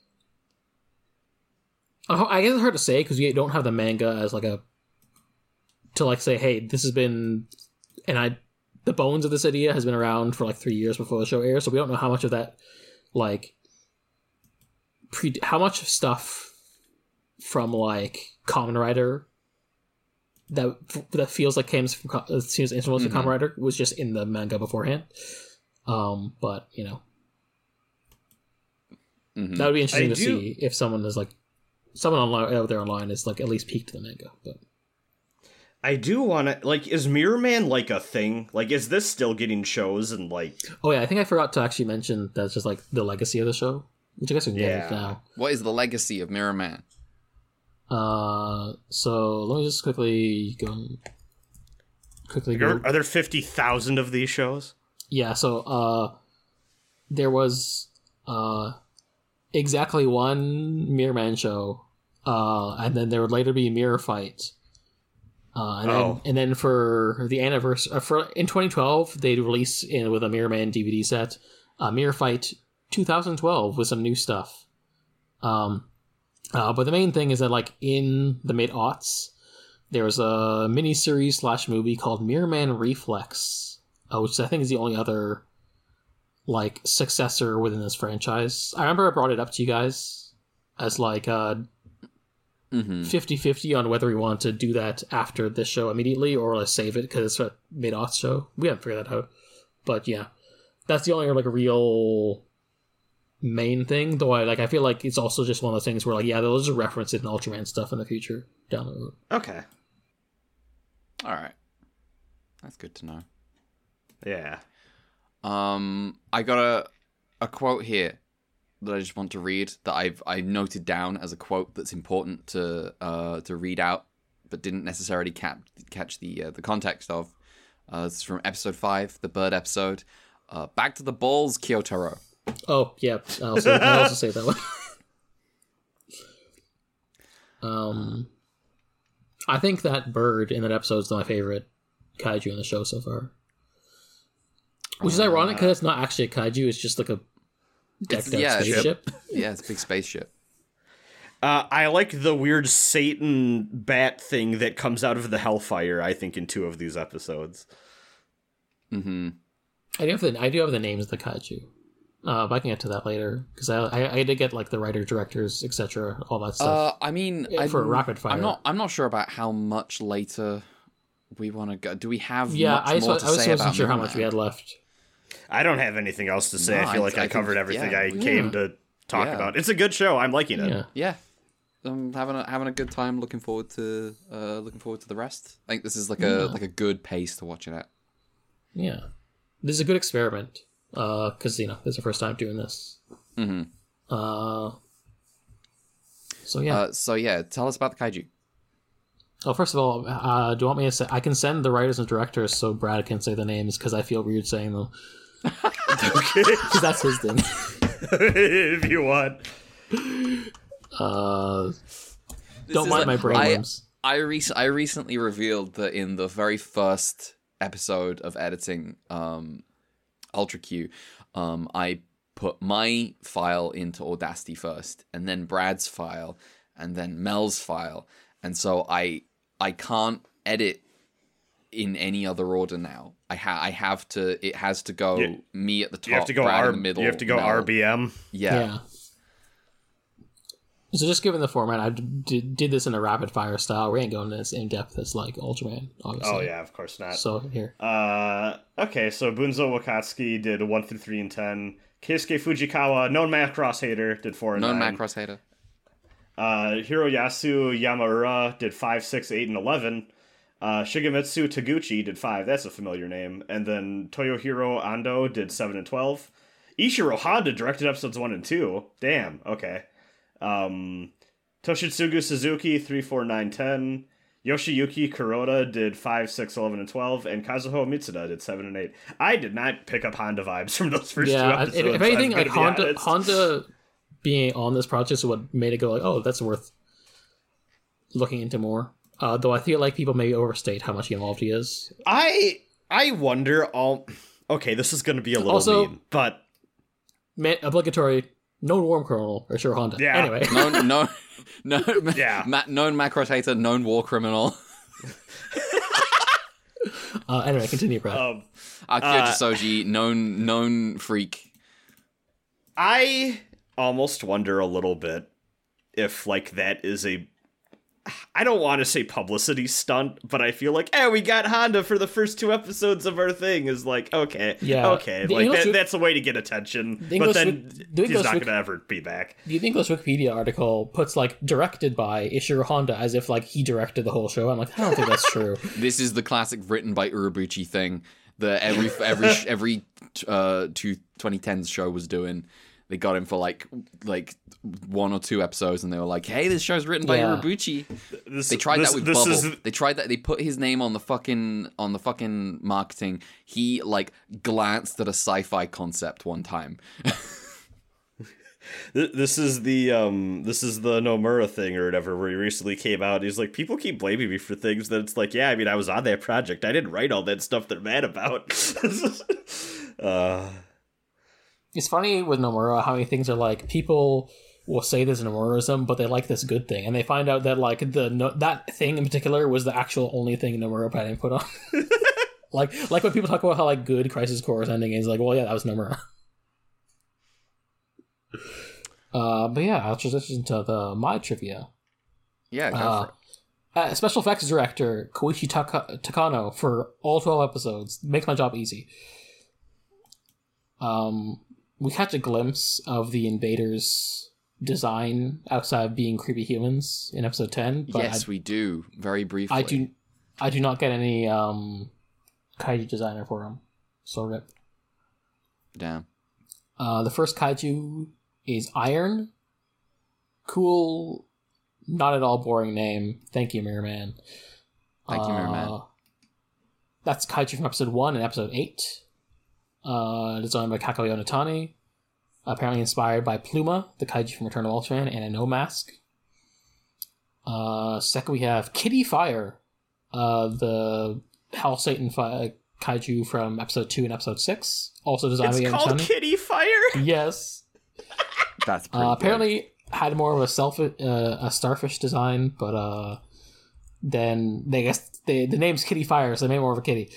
Speaker 3: I guess it's hard to say, because we don't have the manga as, like, a... to, like, say, hey, this has been... And I... The bones of this idea has been around for like three years before the show airs, so we don't know how much of that, like, pre- how much stuff from like Kamen Rider that that feels like came from uh, seems influenced mm-hmm. from Kamen Rider was just in the manga beforehand. Um, but you know, mm-hmm. that would be interesting I to do... see if someone is like someone online out there online is like at least peeked the manga, but.
Speaker 4: I do want to, like, is Mirror Man, like, a thing? Like, is this still getting shows and, like...
Speaker 3: Oh, yeah, I think I forgot to actually mention that's just, like, the legacy of the show, which I guess we can
Speaker 4: yeah.
Speaker 3: get now.
Speaker 2: What is the legacy of Mirror Man?
Speaker 3: Uh, so, let me just quickly go... Quickly go...
Speaker 4: Are, are there fifty thousand of these shows?
Speaker 3: Yeah, so, uh, there was, uh, exactly one Mirror Man show, uh, and then there would later be Mirror Fight. Uh, and, oh. then, and then for the anniversary, uh, for in twenty twelve, they'd release in with a Mirror Man D V D set, uh, Mirror Fight twenty twelve with some new stuff. Um, uh, but the main thing is that, like, in the mid aughts, there was a mini series slash movie called Mirror Man Reflex, uh, which I think is the only other like successor within this franchise. I remember I brought it up to you guys as like uh.
Speaker 2: Mm-hmm.
Speaker 3: fifty-fifty on whether we want to do that after this show immediately or let's save it because it's a mid-aughts show. We haven't figured that out. But yeah, that's the only like real main thing, though. I like. I feel like it's also just one of those things where, like, yeah, they'll just reference it in Ultraman stuff in the future down the road.
Speaker 4: Okay.
Speaker 2: All right, that's good to know.
Speaker 4: Yeah.
Speaker 2: Um, I got a a quote here that I just want to read that I've I noted down as a quote that's important to uh to read out, but didn't necessarily cap- catch the uh, the context of. Uh, this is from episode five, the bird episode. Uh, back to the balls, Kyotaro.
Speaker 3: Oh yeah, I also, I also say that one. um, I think that bird in that episode is my favorite kaiju in the show so far. Which is ironic because it's not actually a kaiju; it's just like a decked out
Speaker 2: yeah,
Speaker 3: spaceship.
Speaker 2: Yeah, it's a big spaceship.
Speaker 4: Uh, I like the weird Satan bat thing that comes out of the Hellfire, I think, in two of these episodes.
Speaker 2: Mm-hmm.
Speaker 3: I do have the I do have the names of the kaiju. Uh, but I can get to that later because I, I I did get like the writer, directors, et cetera, all that stuff.
Speaker 2: Uh, I mean,
Speaker 3: Yeah, for
Speaker 2: I'm,
Speaker 3: rapid fire.
Speaker 2: I'm not. I'm not sure about how much later we want to go. Do we have
Speaker 3: yeah,
Speaker 2: much
Speaker 3: I,
Speaker 2: more
Speaker 3: so,
Speaker 2: to
Speaker 3: I was
Speaker 2: say
Speaker 3: wasn't
Speaker 2: about
Speaker 3: sure how
Speaker 2: Mirror
Speaker 3: much we
Speaker 2: Man?
Speaker 3: had left.
Speaker 4: I don't have anything else to say.
Speaker 2: No,
Speaker 4: I feel
Speaker 2: I-
Speaker 4: like I,
Speaker 2: I
Speaker 4: covered
Speaker 2: think-
Speaker 4: everything
Speaker 2: yeah,
Speaker 4: I
Speaker 2: we-
Speaker 4: came
Speaker 3: yeah.
Speaker 4: to talk
Speaker 2: Yeah.
Speaker 4: about. It's a good show. I'm liking it.
Speaker 3: Yeah.
Speaker 2: Yeah, I'm having a having a good time. Looking forward to uh, looking forward to the rest. I think this is like a
Speaker 3: Yeah.
Speaker 2: like a good pace to watch it at.
Speaker 3: Yeah, this is a good experiment because you know this is the first time doing this.
Speaker 2: Mm-hmm.
Speaker 3: Uh, so yeah.
Speaker 2: Uh, so yeah, tell us about the kaiju.
Speaker 3: Oh, first of all, uh, do you want me to say? I can send the writers and directors so Brad can say the names because I feel weird saying them. Because that's his thing.
Speaker 4: If you want.
Speaker 3: Uh,
Speaker 2: This
Speaker 3: don't
Speaker 2: is
Speaker 3: mind
Speaker 2: a-
Speaker 3: my brain
Speaker 2: I-
Speaker 3: worms.
Speaker 2: I rec- I recently revealed that in the very first episode of editing um, Ultra Q, um, I put my file into Audacity first, and then Brad's file, and then Mel's file, and so I I can't edit in any other order now. I ha- I have to. It has to go
Speaker 4: You-
Speaker 2: me at the top,
Speaker 4: You have to go
Speaker 2: Brad
Speaker 4: R-
Speaker 2: in the middle.
Speaker 4: You have to go
Speaker 2: Mel.
Speaker 4: R B M.
Speaker 2: Yeah.
Speaker 3: Yeah. So just given the format, I did, did this in a rapid fire style. We ain't going as in depth as like Ultraman, obviously.
Speaker 4: Oh yeah, of course not.
Speaker 3: So here,
Speaker 4: Uh, okay, so Bunzo Wakatsuki did one through three and ten. Keisuke Fujikawa, known Macross hater, did four and
Speaker 2: Known
Speaker 4: nine.
Speaker 2: Macross hater.
Speaker 4: Uh, Hiroyasu Yamaura did five, six, eight, and eleven. Uh, Shigemitsu Taguchi did five. That's a familiar name. And then Toyohiro Ando did seven and twelve. Ishiro Honda directed episodes one and two. Damn. Okay. Um, Toshitsugu Suzuki three, four, nine, ten. Yoshiyuki Kuroda did five, six, eleven, and twelve, and Kazuho Mitsuda did seven and eight. I did not pick up Honda vibes from those first two
Speaker 3: yeah. I-
Speaker 4: episodes.
Speaker 3: If, if anything,
Speaker 4: I'm
Speaker 3: like
Speaker 4: gonna be
Speaker 3: Honda,
Speaker 4: honest.
Speaker 3: Honda being on this project is what made it go like, oh, that's worth looking into more. Uh, though I feel like people may overstate how much involved he is.
Speaker 4: I I wonder all. Okay, this is going to be a little
Speaker 3: Also-
Speaker 4: mean, but
Speaker 3: Man, obligatory known worm kernel or sure Honda.
Speaker 4: Yeah.
Speaker 3: Anyway,
Speaker 2: known, no, no,
Speaker 4: Yeah.
Speaker 2: ma- known Macross hater, known war criminal.
Speaker 3: uh, anyway, continue, Brad.
Speaker 4: um,
Speaker 2: Akira
Speaker 4: Uh,
Speaker 2: Jisoji, known known freak.
Speaker 4: I almost wonder a little bit if like that is a. I don't want to say publicity stunt, but I feel like, eh, we got Honda for the first two episodes of our thing. Is like, okay,
Speaker 3: Yeah.
Speaker 4: okay,
Speaker 3: The
Speaker 4: like
Speaker 3: English
Speaker 4: that,
Speaker 3: Wik-
Speaker 4: that's a way to get attention.
Speaker 3: The
Speaker 4: But
Speaker 3: English
Speaker 4: then
Speaker 3: Wik- the
Speaker 4: he's
Speaker 3: English
Speaker 4: not
Speaker 3: Wik-
Speaker 4: going to ever be back.
Speaker 3: The English Wikipedia article puts like directed by Ishiro Honda as if like he directed the whole show. I'm like, I don't think that's true.
Speaker 2: This is the classic written by Urobuchi thing that every every every uh two twenty tens show was doing. They got him for like like one or two episodes, and they were like, "Hey, this show's written by
Speaker 3: Yeah.
Speaker 2: Urobuchi."
Speaker 4: This,
Speaker 2: They tried
Speaker 4: this,
Speaker 2: that with
Speaker 4: this
Speaker 2: Bubble.
Speaker 4: Is,
Speaker 2: They tried that. They put his name on the fucking on the fucking marketing. He like glanced at a sci-fi concept one time.
Speaker 4: Th- This is the um this is the Nomura thing or whatever where he recently came out. He's like, people keep blaming me for things that it's like, yeah, I mean, I was on that project. I didn't write all that stuff they're mad about. uh,
Speaker 3: It's funny with Nomura how many things are like people will say there's Nomuraism, but they like this good thing, and they find out that like the no, that thing in particular was the actual only thing Nomura had input on. like like when people talk about how like good Crisis Core is ending, is like, well, yeah, that was Nomura. uh, but yeah, I'll transition to the my trivia.
Speaker 2: Yeah, go
Speaker 3: Uh,
Speaker 2: for it.
Speaker 3: uh, special effects director Koichi Taka- Takano for all twelve episodes makes my job easy. Um, we catch a glimpse of the invaders' design outside of being creepy humans in episode ten. But
Speaker 2: yes,
Speaker 3: I,
Speaker 2: we do. Very briefly.
Speaker 3: I do. I do not get any um, kaiju designer for them. So rip.
Speaker 2: Damn.
Speaker 3: Uh, the first kaiju is Iron. Cool, not at all boring name. Thank you, Mirror Man.
Speaker 2: Thank you, Mirror
Speaker 3: Uh,
Speaker 2: Man.
Speaker 3: That's kaiju from episode one and episode eight. Uh, designed by Kako Yonatani. Apparently inspired by Pluma, the kaiju from Return of Ultraman, and a no mask. Uh, second, we have Kitty Fire, uh, the Hell Satan fi- kaiju from episode two and episode six. Also designed
Speaker 4: It's
Speaker 3: by
Speaker 4: called
Speaker 3: Yonatani.
Speaker 4: Kitty Fire.
Speaker 3: Yes.
Speaker 2: That's pretty
Speaker 3: Uh,
Speaker 2: good.
Speaker 3: apparently had more of a self uh, a starfish design, but uh, then they guess they, the name's Kitty Fire, so they made more of a kitty.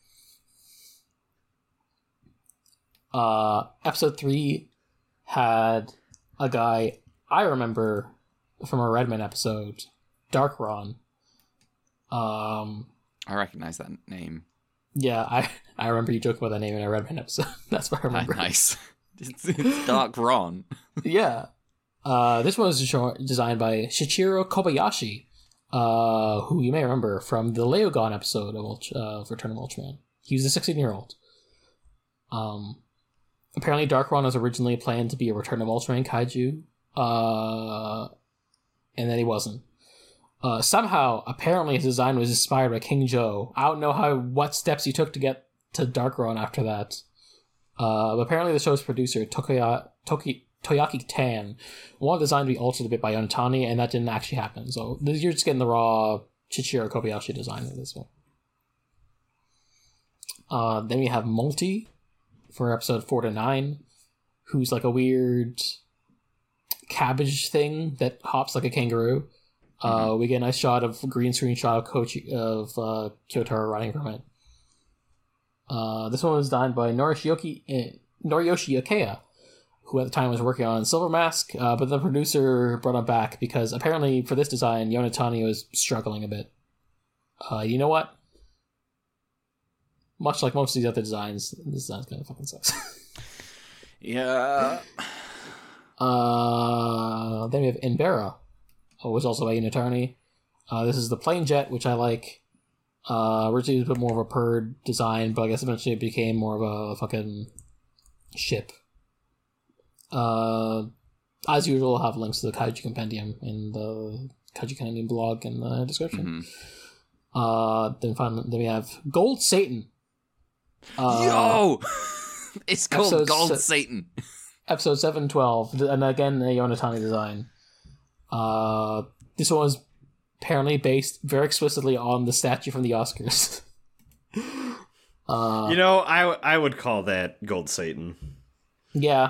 Speaker 3: Uh, episode three had a guy I remember from a Redman episode, Darkron. Um,
Speaker 2: I recognize that name.
Speaker 3: yeah, I I remember you joking about that name in a Redman episode. That's what I
Speaker 2: Ah,
Speaker 3: remember.
Speaker 2: nice. It's, it's Dark Ron.
Speaker 3: Yeah. Uh, this one was show- designed by Shichiro Kobayashi, uh, who you may remember from the Leogon episode of, Ult- uh, of Return of Ultraman. He was a sixteen-year-old. Um, apparently, Darkron was originally planned to be a Return of Ultraman kaiju, uh, and then he wasn't. Uh, somehow, apparently, his design was inspired by King Joe. I don't know how what steps he took to get to Darkron after that. Uh, but apparently, the show's producer, Tokuya, Toki, Toyaki Tan, wanted the design to be altered a bit by Yonatani, and that didn't actually happen. So this- you're just getting the raw Chichiro Kobayashi design of this one. Uh, then we have Multi for episode four to nine, who's like a weird cabbage thing that hops like a kangaroo. Uh, we get a nice shot of green screen shot of Coach of uh, Kyotaro running from it. Uh, this one was designed by Norishioki, uh, Noriyoshi Ikeya, who at the time was working on Silver Mask, uh, but the producer brought him back because apparently for this design, Yonatani was struggling a bit. Uh, you know what? Much like most of these other designs, this design's kind of fucking sucks.
Speaker 2: Yeah.
Speaker 3: uh, then we have Inbera, who was also by Yonatani. Uh, this is the plane jet, which I like. Uh, originally it was a bit more of a bird design, but I guess eventually it became more of a fucking ship. Uh, as usual, I'll have links to the Kaiju Compendium in the Kaiju Compendium blog in the description.
Speaker 2: Mm-hmm.
Speaker 3: Uh, then finally, then we have Gold Satan. Uh,
Speaker 2: Yo! It's called
Speaker 3: episode
Speaker 2: Gold
Speaker 3: se-
Speaker 2: Satan.
Speaker 3: Episode seven twelve, and again, a Yonatani design. Uh, this one was apparently based very explicitly on the statue from the Oscars. uh,
Speaker 4: You know, I I would call that Gold Satan.
Speaker 3: yeah.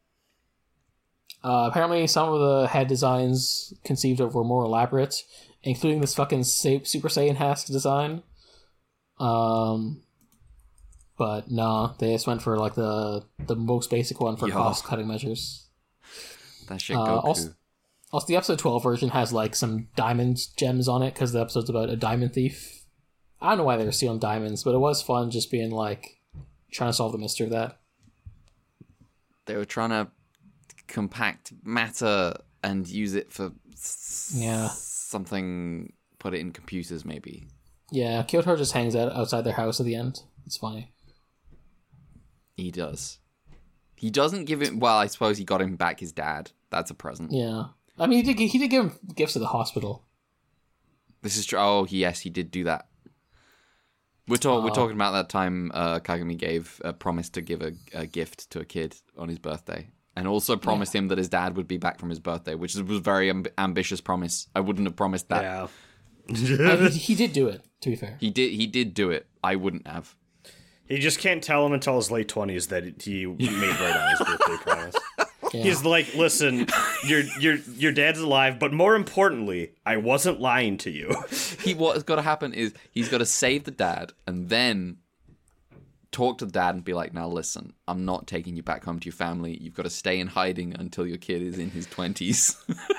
Speaker 3: Uh, apparently, some of the head designs conceived of were more elaborate, including this fucking Sa- Super Saiyan Hask design. Um, but nah, they just went for like the the most basic one for
Speaker 2: Yo.
Speaker 3: cost cutting measures.
Speaker 2: That shit,
Speaker 3: Uh,
Speaker 2: Goku.
Speaker 3: also, also, the episode twelve version has like some diamond gems on it because the episode's about a diamond thief. I don't know why they were stealing diamonds, but it was fun just being like trying to solve the mystery of that.
Speaker 2: They were trying to compact matter and use it for s-
Speaker 3: Yeah.
Speaker 2: something, put it in computers maybe.
Speaker 3: Yeah, Kyotaro just hangs out outside their house at the end. It's funny.
Speaker 2: He does. He doesn't give him, well, I suppose he got him back his dad. That's a present.
Speaker 3: Yeah, I mean, he did. He did give him gifts at the hospital.
Speaker 2: This is true. Oh, yes, he did do that. We're, talk- we're
Speaker 3: Oh.
Speaker 2: talking about that time uh, Kagami gave a promise to give a, a gift to a kid on his birthday. And also promised him that his dad would be back from his birthday, which was a very amb- ambitious promise. I wouldn't have promised that.
Speaker 4: Yeah.
Speaker 3: Uh, he, he did do it. To be fair,
Speaker 2: He did He did do it. I wouldn't have.
Speaker 4: He just can't tell him until his late twenties that he made right on his birthday promise.
Speaker 3: yeah.
Speaker 4: He's like, listen, your your your dad's alive, but more importantly, I wasn't lying to you.
Speaker 2: He What's got to happen is he's got to save the dad and then talk to the dad and be like, now listen, I'm not taking you back home to your family. You've got to stay in hiding until your kid is in his twenties.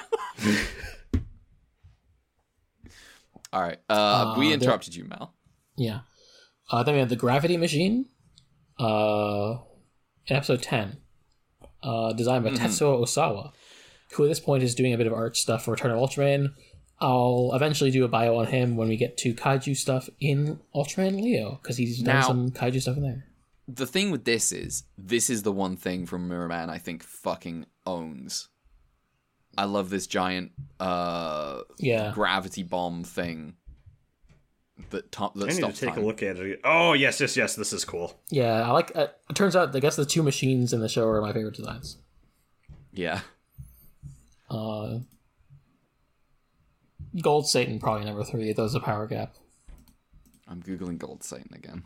Speaker 2: All right. Uh,
Speaker 3: Uh,
Speaker 2: we
Speaker 3: there-
Speaker 2: interrupted you, Mal.
Speaker 3: yeah. Uh, then we have the Gravity Machine. Uh, in episode ten, uh, designed by mm-hmm. Tetsuo Osawa, who at this point is doing a bit of art stuff for Return of Ultraman. I'll eventually do a bio on him when we get to kaiju stuff in Ultraman Leo, because he's done now, some kaiju stuff in there.
Speaker 2: The thing with this is, this is the one thing from Mirror Man I think fucking owns. I love this giant uh,
Speaker 3: yeah.
Speaker 2: gravity bomb thing that, to- that
Speaker 4: I need
Speaker 2: stops
Speaker 4: to take
Speaker 2: time.
Speaker 4: a look at it. Oh, yes, yes, yes, this is cool.
Speaker 3: Yeah, I like. Uh, it turns out, I guess the two machines in the show are my favorite designs.
Speaker 2: Yeah.
Speaker 3: Uh, Gold Satan, probably number three. There's a power gap.
Speaker 2: I'm Googling Gold Satan again.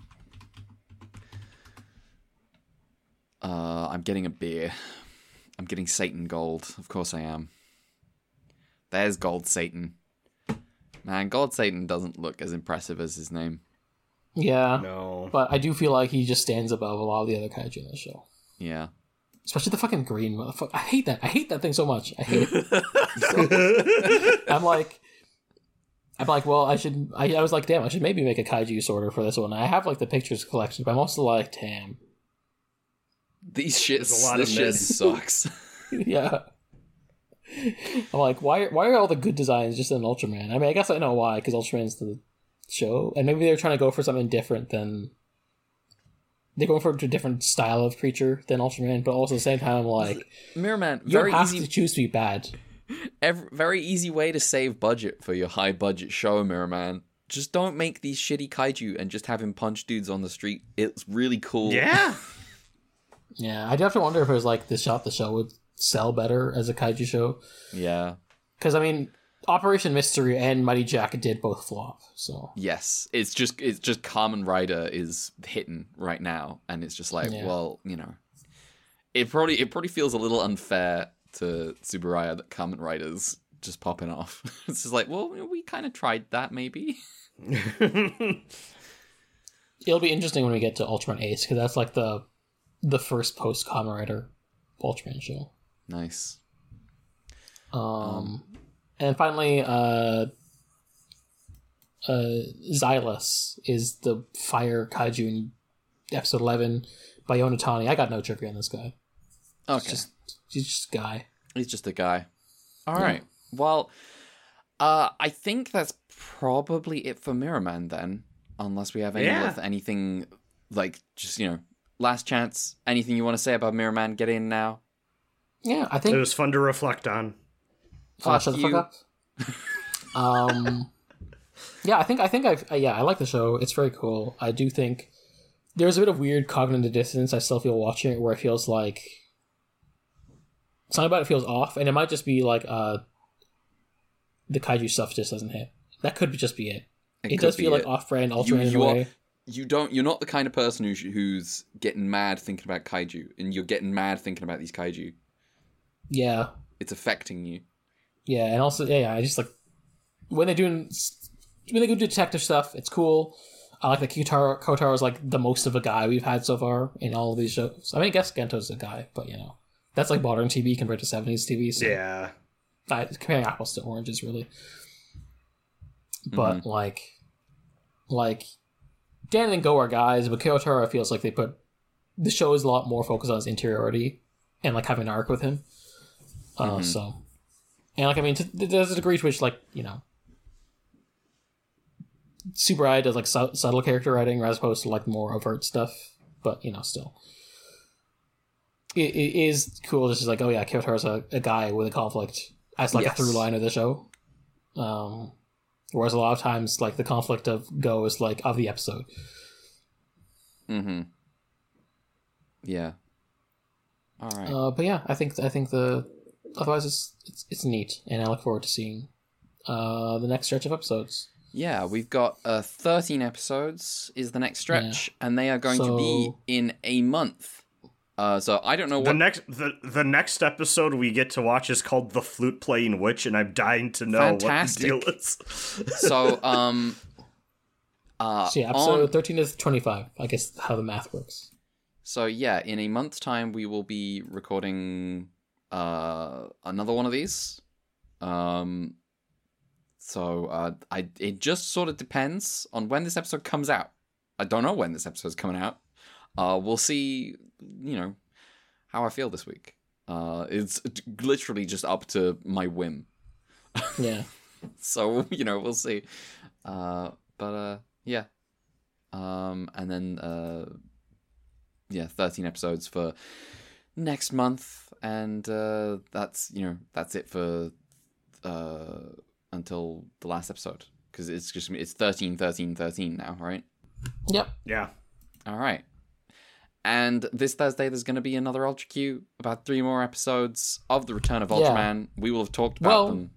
Speaker 2: Uh, I'm getting a beer. I'm getting Satan Gold. Of course I am. There's Gold Satan. Man, Gold Satan doesn't look as impressive as his name.
Speaker 3: Yeah.
Speaker 4: No.
Speaker 3: But I do feel like he just stands above a lot of the other kaiju in the show.
Speaker 2: Yeah.
Speaker 3: Especially the fucking green motherfucker. I hate that. I hate that thing so much. I hate it. So, I'm like... I'm like, well, I should... I, I was like, damn, I should maybe make a kaiju sorter for this one. I have, like, the pictures collection, but I'm also like, damn...
Speaker 2: These shits, this shit sucks.
Speaker 3: Yeah. I'm like, why why are all the good designs just in Ultraman? I mean, I guess I know why, because Ultraman's the show, and maybe they're trying to go for something different than... They're going for a different style of creature than Ultraman, but also at the same time, I'm like...
Speaker 2: Mirror Man,
Speaker 3: you
Speaker 2: very
Speaker 3: don't have
Speaker 2: easy...
Speaker 3: to choose to be bad.
Speaker 2: Every, very easy way to save budget for your high-budget show, Mirror Man. Just don't make these shitty kaiju and just have him punch dudes on the street. It's really cool.
Speaker 4: Yeah!
Speaker 3: Yeah, I do have to wonder if it was like the shot the show would sell better as a kaiju show.
Speaker 2: Yeah.
Speaker 3: Because, I mean, Operation Mystery and Mighty Jack did both flop, so...
Speaker 2: Yes, it's just it's just Kamen Rider is hitting right now, and it's just like,
Speaker 3: yeah.
Speaker 2: well, you know... It probably it probably feels a little unfair to Tsuburaya that Kamen Rider's just popping off. It's just like, well, we kind of tried that, maybe.
Speaker 3: It'll be interesting when we get to Ultraman Ace, because that's like the... the first post Kamen Rider Ultraman show.
Speaker 2: Nice.
Speaker 3: Um,
Speaker 2: um
Speaker 3: and finally, uh, uh, Xylus is the fire kaiju in episode eleven by Yonatani. I got no trivia on this guy.
Speaker 2: Okay.
Speaker 3: He's just, he's just a guy.
Speaker 2: He's just a guy. All
Speaker 3: Yeah.
Speaker 2: right. Well, uh, I think that's probably it for Mirror Man then, unless we have any
Speaker 4: Yeah.
Speaker 2: anything like just, you know, last chance. Anything you want to say about Mirror Man? Get in now.
Speaker 3: Yeah, I think...
Speaker 4: It was fun to reflect on.
Speaker 3: Oh, shut the
Speaker 2: you.
Speaker 3: fuck up. um, yeah, I think I think I've uh, yeah, I like the show. It's very cool. I do think there's a bit of weird cognitive dissonance I still feel watching it, where it feels like something about it feels off, and it might just be like uh the kaiju stuff just doesn't hit. That could just be it. It,
Speaker 2: It
Speaker 3: does
Speaker 2: could
Speaker 3: feel
Speaker 2: be
Speaker 3: like
Speaker 2: it.
Speaker 3: off-brand
Speaker 2: You,
Speaker 3: Ultraman in
Speaker 2: you
Speaker 3: a
Speaker 2: are
Speaker 3: way.
Speaker 2: you don't you're not the kind of person who's who's getting mad thinking about kaiju, and you're getting mad thinking about these kaiju.
Speaker 3: Yeah,
Speaker 2: It's affecting you.
Speaker 3: yeah, and also yeah, yeah, I just like when they're doing when they do detective stuff, it's cool. I like that Kotaro, Kotaro is like the most of a guy we've had so far in all of these shows. I mean, I guess Gento's a guy, but you know, that's like modern T V compared to seventies T V. So
Speaker 4: Yeah.
Speaker 3: I, comparing apples to oranges, really. But
Speaker 2: Mm-hmm.
Speaker 3: like, like Dan and Go are guys, but Kotaro feels like they put the show is a lot more focused on his interiority and like having an arc with him. Uh,
Speaker 2: Mm-hmm.
Speaker 3: So, and like I mean, to, there's a degree to which like you know. Super Eye does like su- subtle character writing as opposed to like more overt stuff, but you know, still, it, it is cool. Just like, oh yeah, Kyotaro's a, a guy with a conflict as like
Speaker 2: Yes.
Speaker 3: a through line of the show. Um, whereas a lot of times, like the conflict of Go is like of the episode.
Speaker 2: Mm-hmm. Yeah. All right.
Speaker 3: Uh, but yeah, I think I think the otherwise it's it's, it's neat, and I look forward to seeing uh, the next stretch of episodes.
Speaker 2: Yeah, we've got uh, thirteen episodes is the next stretch, and they are going to be
Speaker 3: So-
Speaker 2: in a month. Uh, so I don't know
Speaker 4: The
Speaker 2: what...
Speaker 4: next the, the next episode we get to watch is called The Flute Playing Witch, and I'm dying to know
Speaker 2: Fantastic.
Speaker 4: what the deal is.
Speaker 2: So, um... Uh,
Speaker 3: So yeah, episode
Speaker 2: on-
Speaker 3: thirteen to twenty-five. I guess how the math works.
Speaker 2: So yeah, in a month's time, we will be recording uh, another one of these. Um... So uh, I it just sort of depends on when this episode comes out. I don't know when this episode's coming out. Uh, we'll see, you know, how I feel this week. Uh, it's literally just up to my whim.
Speaker 3: Yeah.
Speaker 2: So, you know, we'll see. Uh, but, uh, yeah. Um, and then, uh, yeah, thirteen episodes for next month. And uh, that's, you know, that's it for uh, until the last episode. Because it's just, it's thirteen, thirteen, thirteen now, right?
Speaker 3: Yep.
Speaker 4: Yeah.
Speaker 2: All right. And this Thursday, there's going to be another Ultra Q, about three more episodes of The Return of Ultraman. Yeah. We will have talked about
Speaker 3: well, them.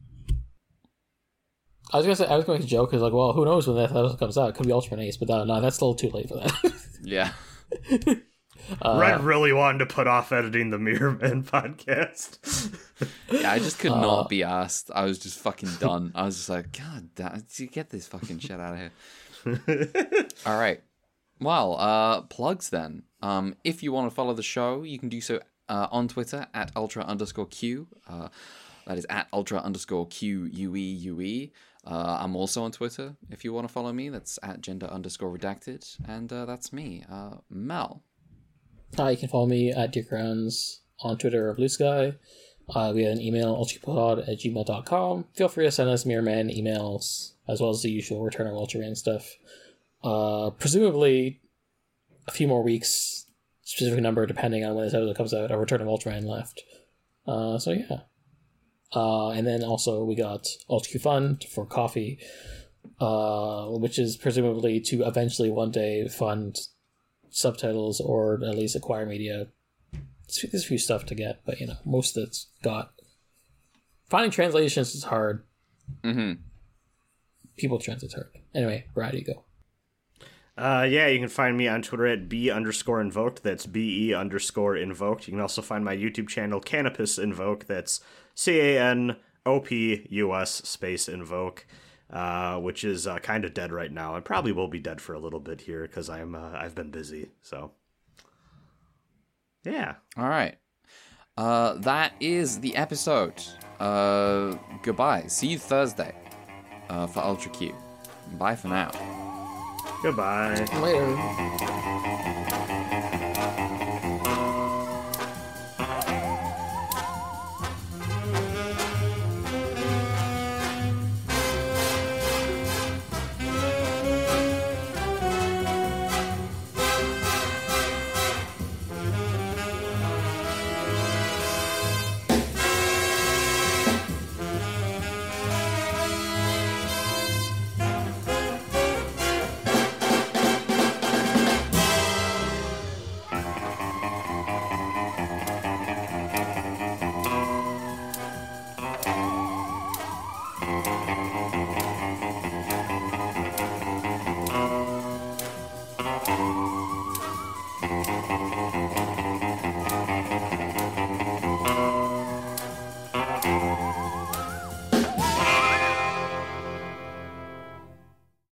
Speaker 3: I was gonna say I was going to joke because like, well, who knows when that episode comes out? It could be Ultraman Ace, but no, no, that's still too late for that.
Speaker 2: Yeah.
Speaker 4: uh, Red really wanted to put off editing the Mirror Man podcast.
Speaker 2: Yeah, I just could uh, not be asked. I was just fucking done. I was just like, God damn, get this fucking shit out of here. All right. Well, uh, plugs then. Um, if you want to follow the show, you can do so uh, on Twitter at ultra underscore Q. Uh, that is at ultra underscore Q U E U E. Uh, I'm also on Twitter if you want to follow me. That's at gender underscore redacted. And uh, that's me, uh, Mel.
Speaker 3: Hi, you can follow me at Dear Crowns on Twitter or Blue Sky. Uh, we have an email, ultrapod at gmail dot com. Feel free to send us Mirror Man emails, as well as the usual Return of Ultraman stuff. Uh, presumably, a few more weeks, specific number depending on when this episode comes out, a Return of Ultraman left. Uh, so yeah. Uh, and then also we got Ultra Q Fund for coffee, uh, which is presumably to eventually one day fund subtitles or at least acquire media. There's a few stuff to get, but you know, most of it's got. Finding translations is hard.
Speaker 2: Mm-hmm.
Speaker 3: People translate's hard. Anyway, Brad, you go.
Speaker 4: Uh, yeah, you can find me on Twitter at B underscore invoked. That's B E underscore invoked. You can also find my YouTube channel, Canopus Invoke. That's C A N O P U S space invoke, uh, which is uh, kind of dead right now. And probably will be dead for a little bit here because I'm uh, I've been busy. So, yeah.
Speaker 2: All right. Uh, that is the episode. Uh, goodbye. See you Thursday uh, for Ultra Q. Bye for now.
Speaker 4: Goodbye.
Speaker 3: Later.